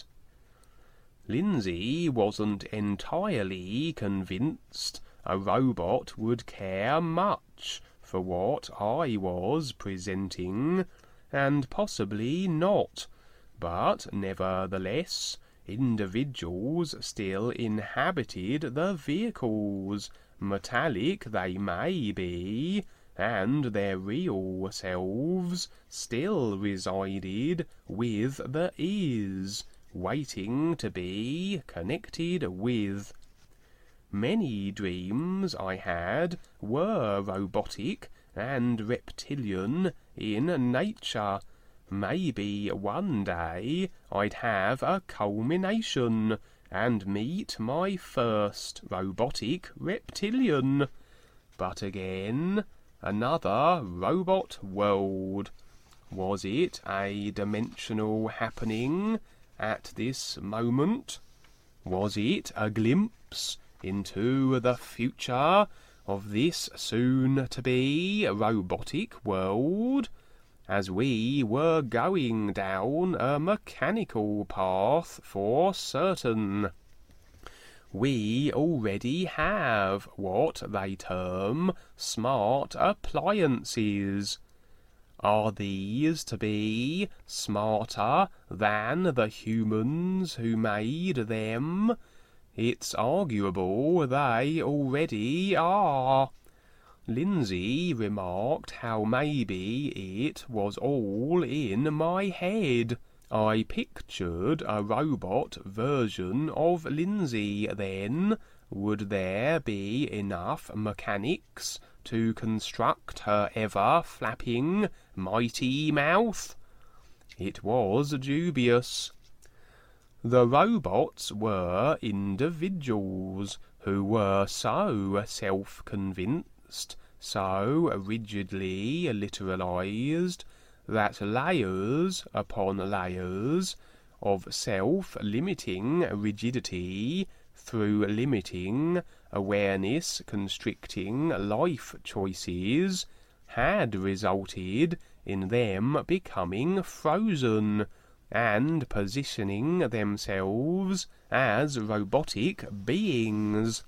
Lindsay wasn't entirely convinced a robot would care much for what I was presenting, and possibly not, but nevertheless individuals still inhabited the vehicles, metallic they may be, and their real selves still resided with the is, waiting to be connected with. Many dreams I had were robotic and reptilian in nature. Maybe one day I'd have a culmination and meet my first robotic reptilian. But again, another robot world. Was it a dimensional happening at this moment? Was it a glimpse into the future of this soon-to-be robotic world, as we were going down a mechanical path for certain? We already have what they term smart appliances. Are these to be smarter than the humans who made them? It's arguable they already are. Lindsay remarked how maybe it was all in my head. I pictured a robot version of Lindsay then. Would there be enough mechanics to construct her ever-flapping, mighty mouth? It was dubious. The robots were individuals who were so self-convinced, so rigidly literalized, that layers upon layers of self-limiting rigidity through limiting, awareness-constricting life choices had resulted in them becoming frozen and positioning themselves as robotic beings.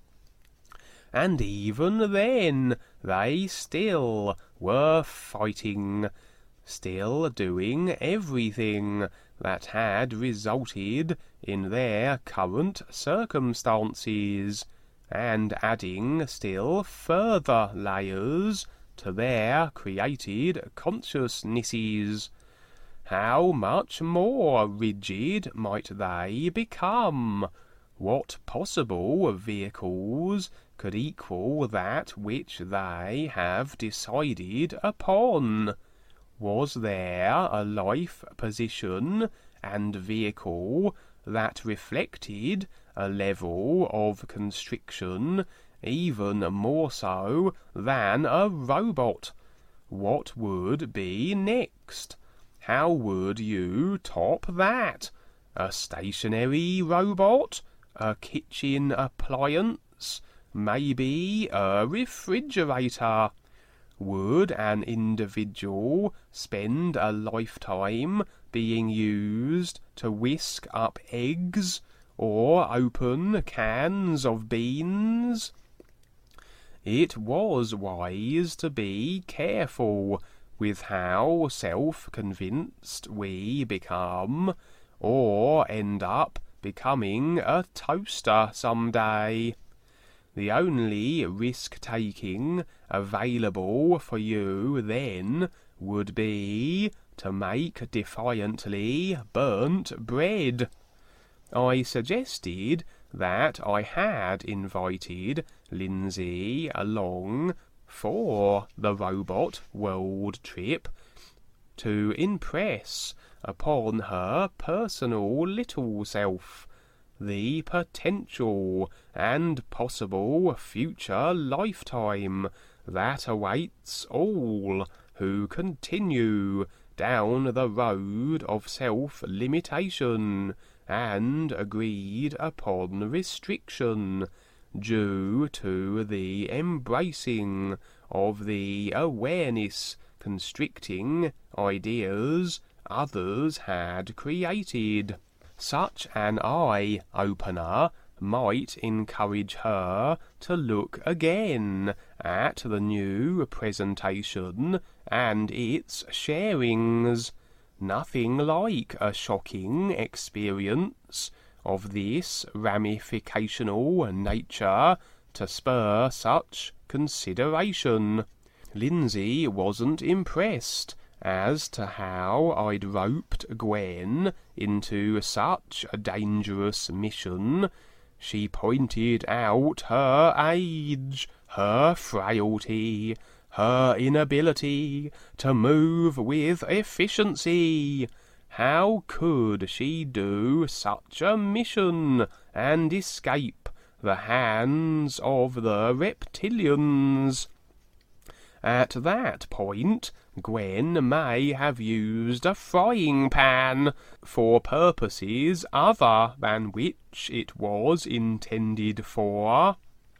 And even then they still were fighting, still doing everything that had resulted in their current circumstances, and adding still further layers to their created consciousnesses. How much more rigid might they become? What possible vehicles could equal that which they have decided upon? Was there a life position and vehicle that reflected a level of constriction even more so than a robot? What would be next? How would you top that? A stationary robot? A kitchen appliance? Maybe a refrigerator? Would an individual spend a lifetime being used to whisk up eggs or open cans of beans? It was wise to be careful with how self-convinced we become, or end up becoming a toaster someday. The only risk-taking available for you then would be to make defiantly burnt bread. I suggested that I had invited Lindsay along for the robot world trip to impress upon her personal little self the potential and possible future lifetime that awaits all who continue down the road of self-limitation and agreed upon restriction, due to the embracing of the awareness-constricting ideas others had created. Such an eye-opener might encourage her to look again at the new presentation and its sharings. Nothing like a shocking experience of this ramificational nature to spur such consideration. Lindsay wasn't impressed as to how I'd roped Gwen into such a dangerous mission. She pointed out her age, her frailty, her inability to move with efficiency. How could she do such a mission and escape the hands of the reptilians? At that point, Gwen may have used a frying pan for purposes other than which it was intended for.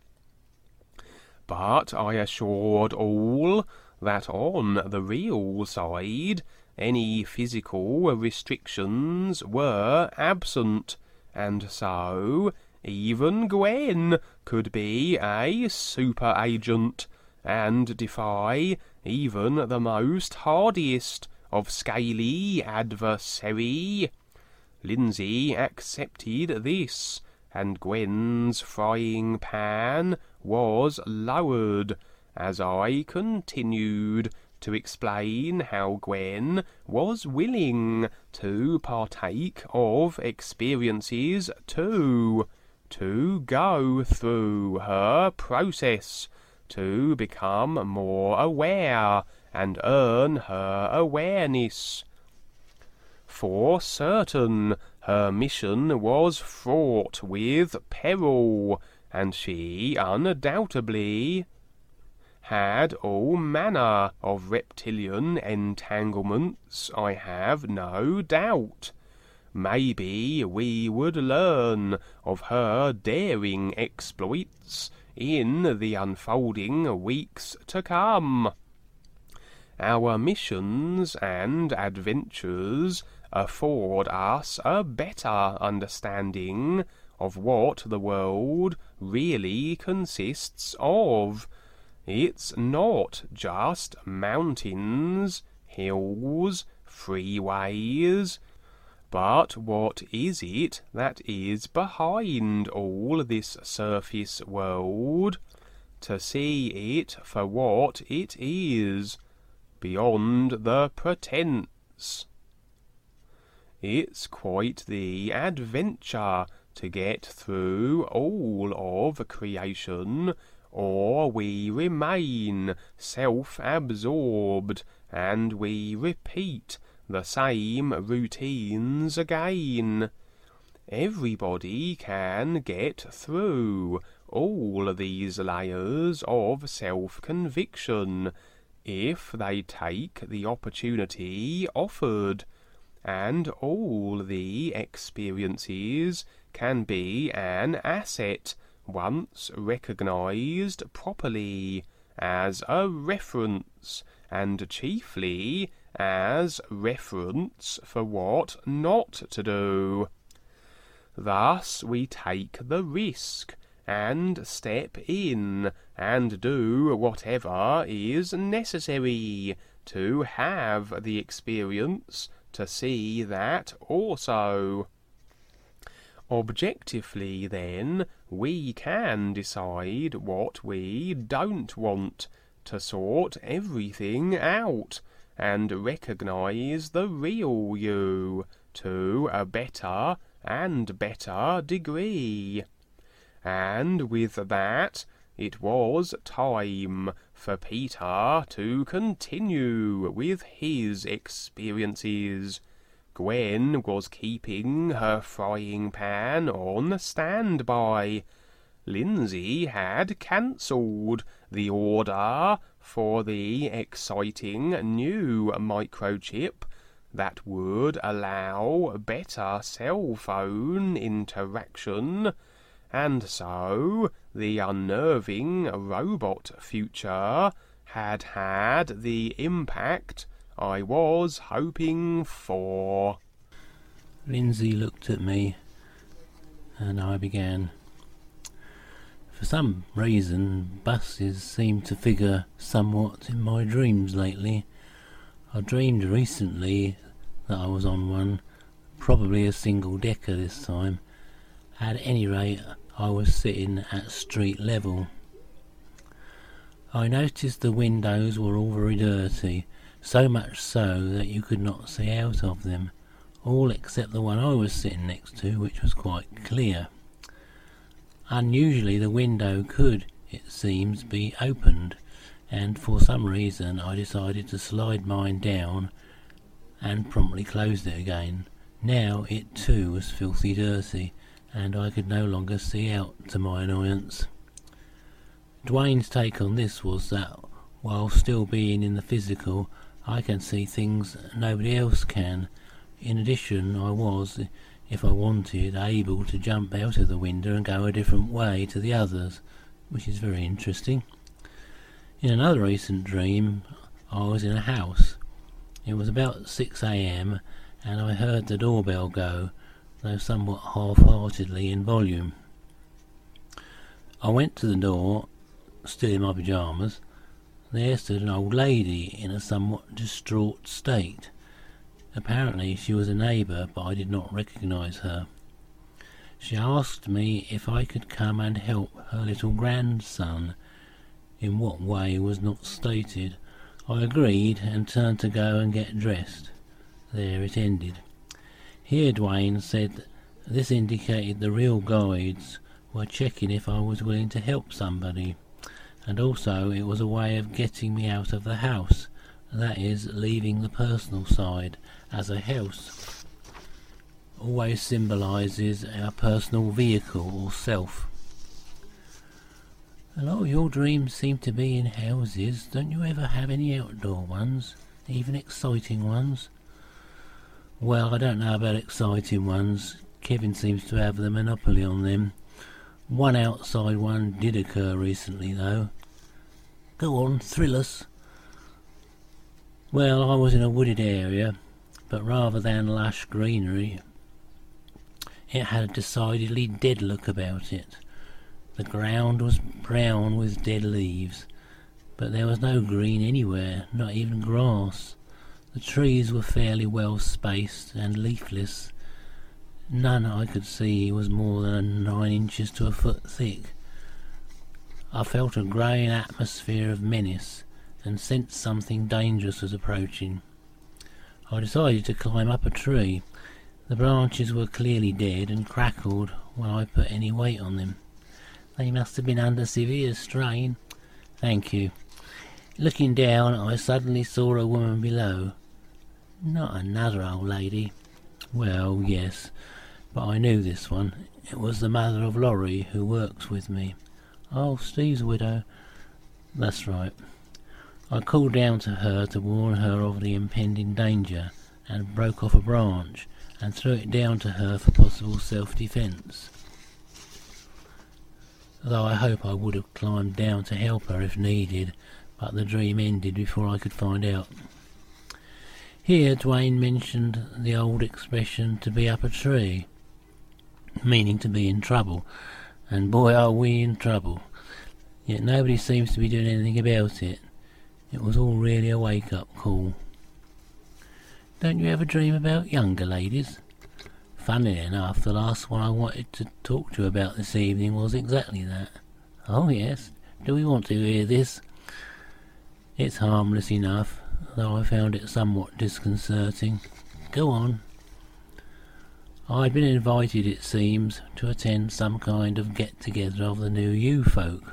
But I assured all that on the real side, any physical restrictions were absent, and so even Gwen could be a super agent and defy even the most hardiest of scaly adversary. Lindsay accepted this, and Gwen's frying pan was lowered as I continued to explain how Gwen was willing to partake of experiences too, to go through her process, to become more aware and earn her awareness. For certain, her mission was fraught with peril, and she undoubtedly had all manner of reptilian entanglements, I have no doubt. Maybe we would learn of her daring exploits in the unfolding weeks to come. Our missions and adventures afford us a better understanding of what the world really consists of. It's not just mountains, hills, freeways, but what is it that is behind all this surface world? To see it for what it is, beyond the pretense. It's quite the adventure to get through all of creation, or we remain self-absorbed, and we repeat the same routines again. Everybody can get through all these layers of self-conviction if they take the opportunity offered, and all the experiences can be an asset once recognized properly as a reference, and chiefly as reference for what not to do. Thus we take the risk, and step in, and do whatever is necessary to have the experience to see that also. Objectively, then, we can decide what we don't want, to sort everything out, and recognise the real you to a better and better degree. And with that, it was time for Peter to continue with his experiences. Gwen was keeping her frying pan on standby. Lindsay had cancelled the order for the exciting new microchip that would allow better cell phone interaction, and so the unnerving robot future had had the impact I was hoping for. Lindsay looked at me, and I began. For some reason, buses seem to figure somewhat in my dreams lately. I dreamed recently that I was on one, probably a single-decker this time. At any rate, I was sitting at street level. I noticed the windows were all very dirty, so much so that you could not see out of them, all except the one I was sitting next to, which was quite clear. Unusually, the window could, it seems, be opened, and for some reason I decided to slide mine down and promptly closed it again. Now it too was filthy dirty, and I could no longer see out, to my annoyance. Dwayne's take on this was that while still being in the physical, I can see things nobody else can. In addition, I was, if I wanted, able to jump out of the window and go a different way to the others, which is very interesting. In another recent dream, I was in a house. It was about six a m and I heard the doorbell go, though somewhat half-heartedly in volume. I went to the door, still in my pyjamas. There stood an old lady in a somewhat distraught state. Apparently she was a neighbour, but I did not recognise her. She asked me if I could come and help her little grandson. In what way was not stated. I agreed and turned to go and get dressed. There it ended. Here Dwayne said this indicated the real guides were checking if I was willing to help somebody, and also it was a way of getting me out of the house, that is, leaving the personal side, as a house always symbolises our personal vehicle or self. A lot of your dreams seem to be in houses. Don't you ever have any outdoor ones, even exciting ones? Well, I don't know about exciting ones. Kevin seems to have the monopoly on them. One outside one did occur recently, though. Go on, thrill us. Well, I was in a wooded area, but rather than lush greenery, it had a decidedly dead look about it. The ground was brown with dead leaves, but there was no green anywhere, not even grass. The trees were fairly well spaced and leafless. None I could see was more than nine inches to a foot thick. I felt a growing atmosphere of menace and sensed something dangerous was approaching. I decided to climb up a tree. The branches were clearly dead and crackled when I put any weight on them. They must have been under severe strain. Thank you. Looking down, I suddenly saw a woman below. Not another old lady. Well, yes, but I knew this one. It was the mother of Laurie, who works with me. Oh, Steve's widow. That's right. I called down to her to warn her of the impending danger, and broke off a branch and threw it down to her for possible self-defence. Though I hope I would have climbed down to help her if needed, but the dream ended before I could find out. Here Dwayne mentioned the old expression to be up a tree, meaning to be in trouble, and boy are we in trouble. Yet nobody seems to be doing anything about it. It was all really a wake-up call. Don't you ever dream about younger ladies? Funnily enough, the last one I wanted to talk to you about this evening was exactly that. Oh yes, do we want to hear this? It's harmless enough, though I found it somewhat disconcerting. Go on. I'd been invited, it seems, to attend some kind of get-together of the New You folk.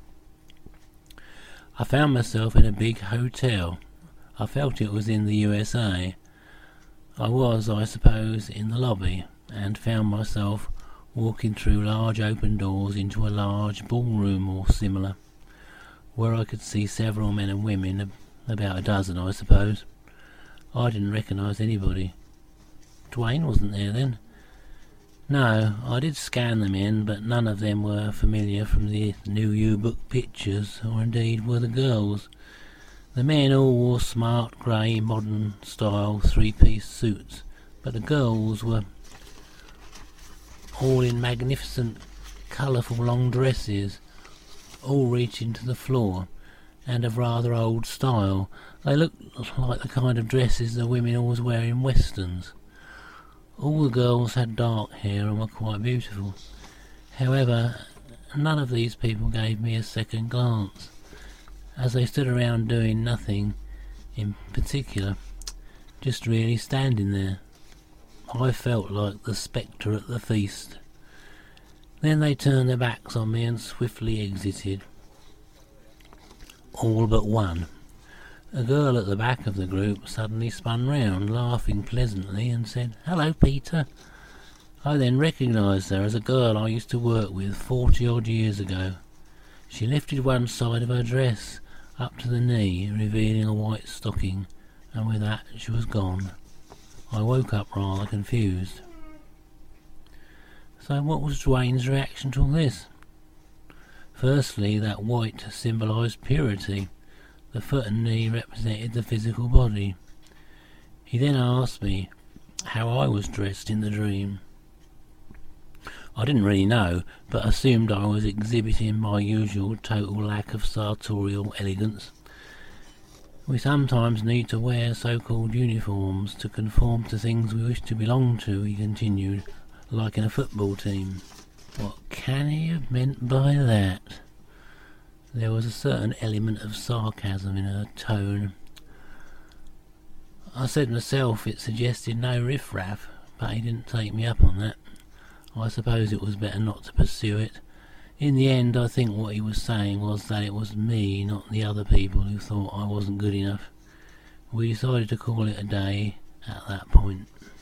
I found myself in a big hotel. I felt it was in the U S A. I was, I suppose, in the lobby, and found myself walking through large open doors into a large ballroom or similar, where I could see several men and women, about a dozen, I suppose. I didn't recognise anybody. Dwayne wasn't there then? No, I did scan them in, but none of them were familiar from the New You book pictures, or indeed were the girls. The men all wore smart, grey, modern-style three-piece suits, but the girls were all in magnificent, colourful long dresses, all reaching to the floor, and of rather old style. They looked like the kind of dresses the women always wear in westerns. All the girls had dark hair and were quite beautiful. However, none of these people gave me a second glance, as they stood around doing nothing in particular, just really standing there. I felt like the spectre at the feast. Then they turned their backs on me and swiftly exited. All but one. A girl at the back of the group suddenly spun round, laughing pleasantly, and said, "Hello, Peter." I then recognised her as a girl I used to work with forty-odd years ago. She lifted one side of her dress up to the knee, revealing a white stocking, and with that she was gone. I woke up rather confused. So what was Dwayne's reaction to all this? Firstly, that white symbolised purity. The foot and knee represented the physical body. He then asked me how I was dressed in the dream. I didn't really know, but assumed I was exhibiting my usual total lack of sartorial elegance. We sometimes need to wear so-called uniforms to conform to things we wish to belong to, he continued, like in a football team. What can he have meant by that? There was a certain element of sarcasm in her tone. I said myself it suggested no riff-raff, but he didn't take me up on that. I suppose it was better not to pursue it. In the end, I think what he was saying was that it was me, not the other people, who thought I wasn't good enough. We decided to call it a day at that point.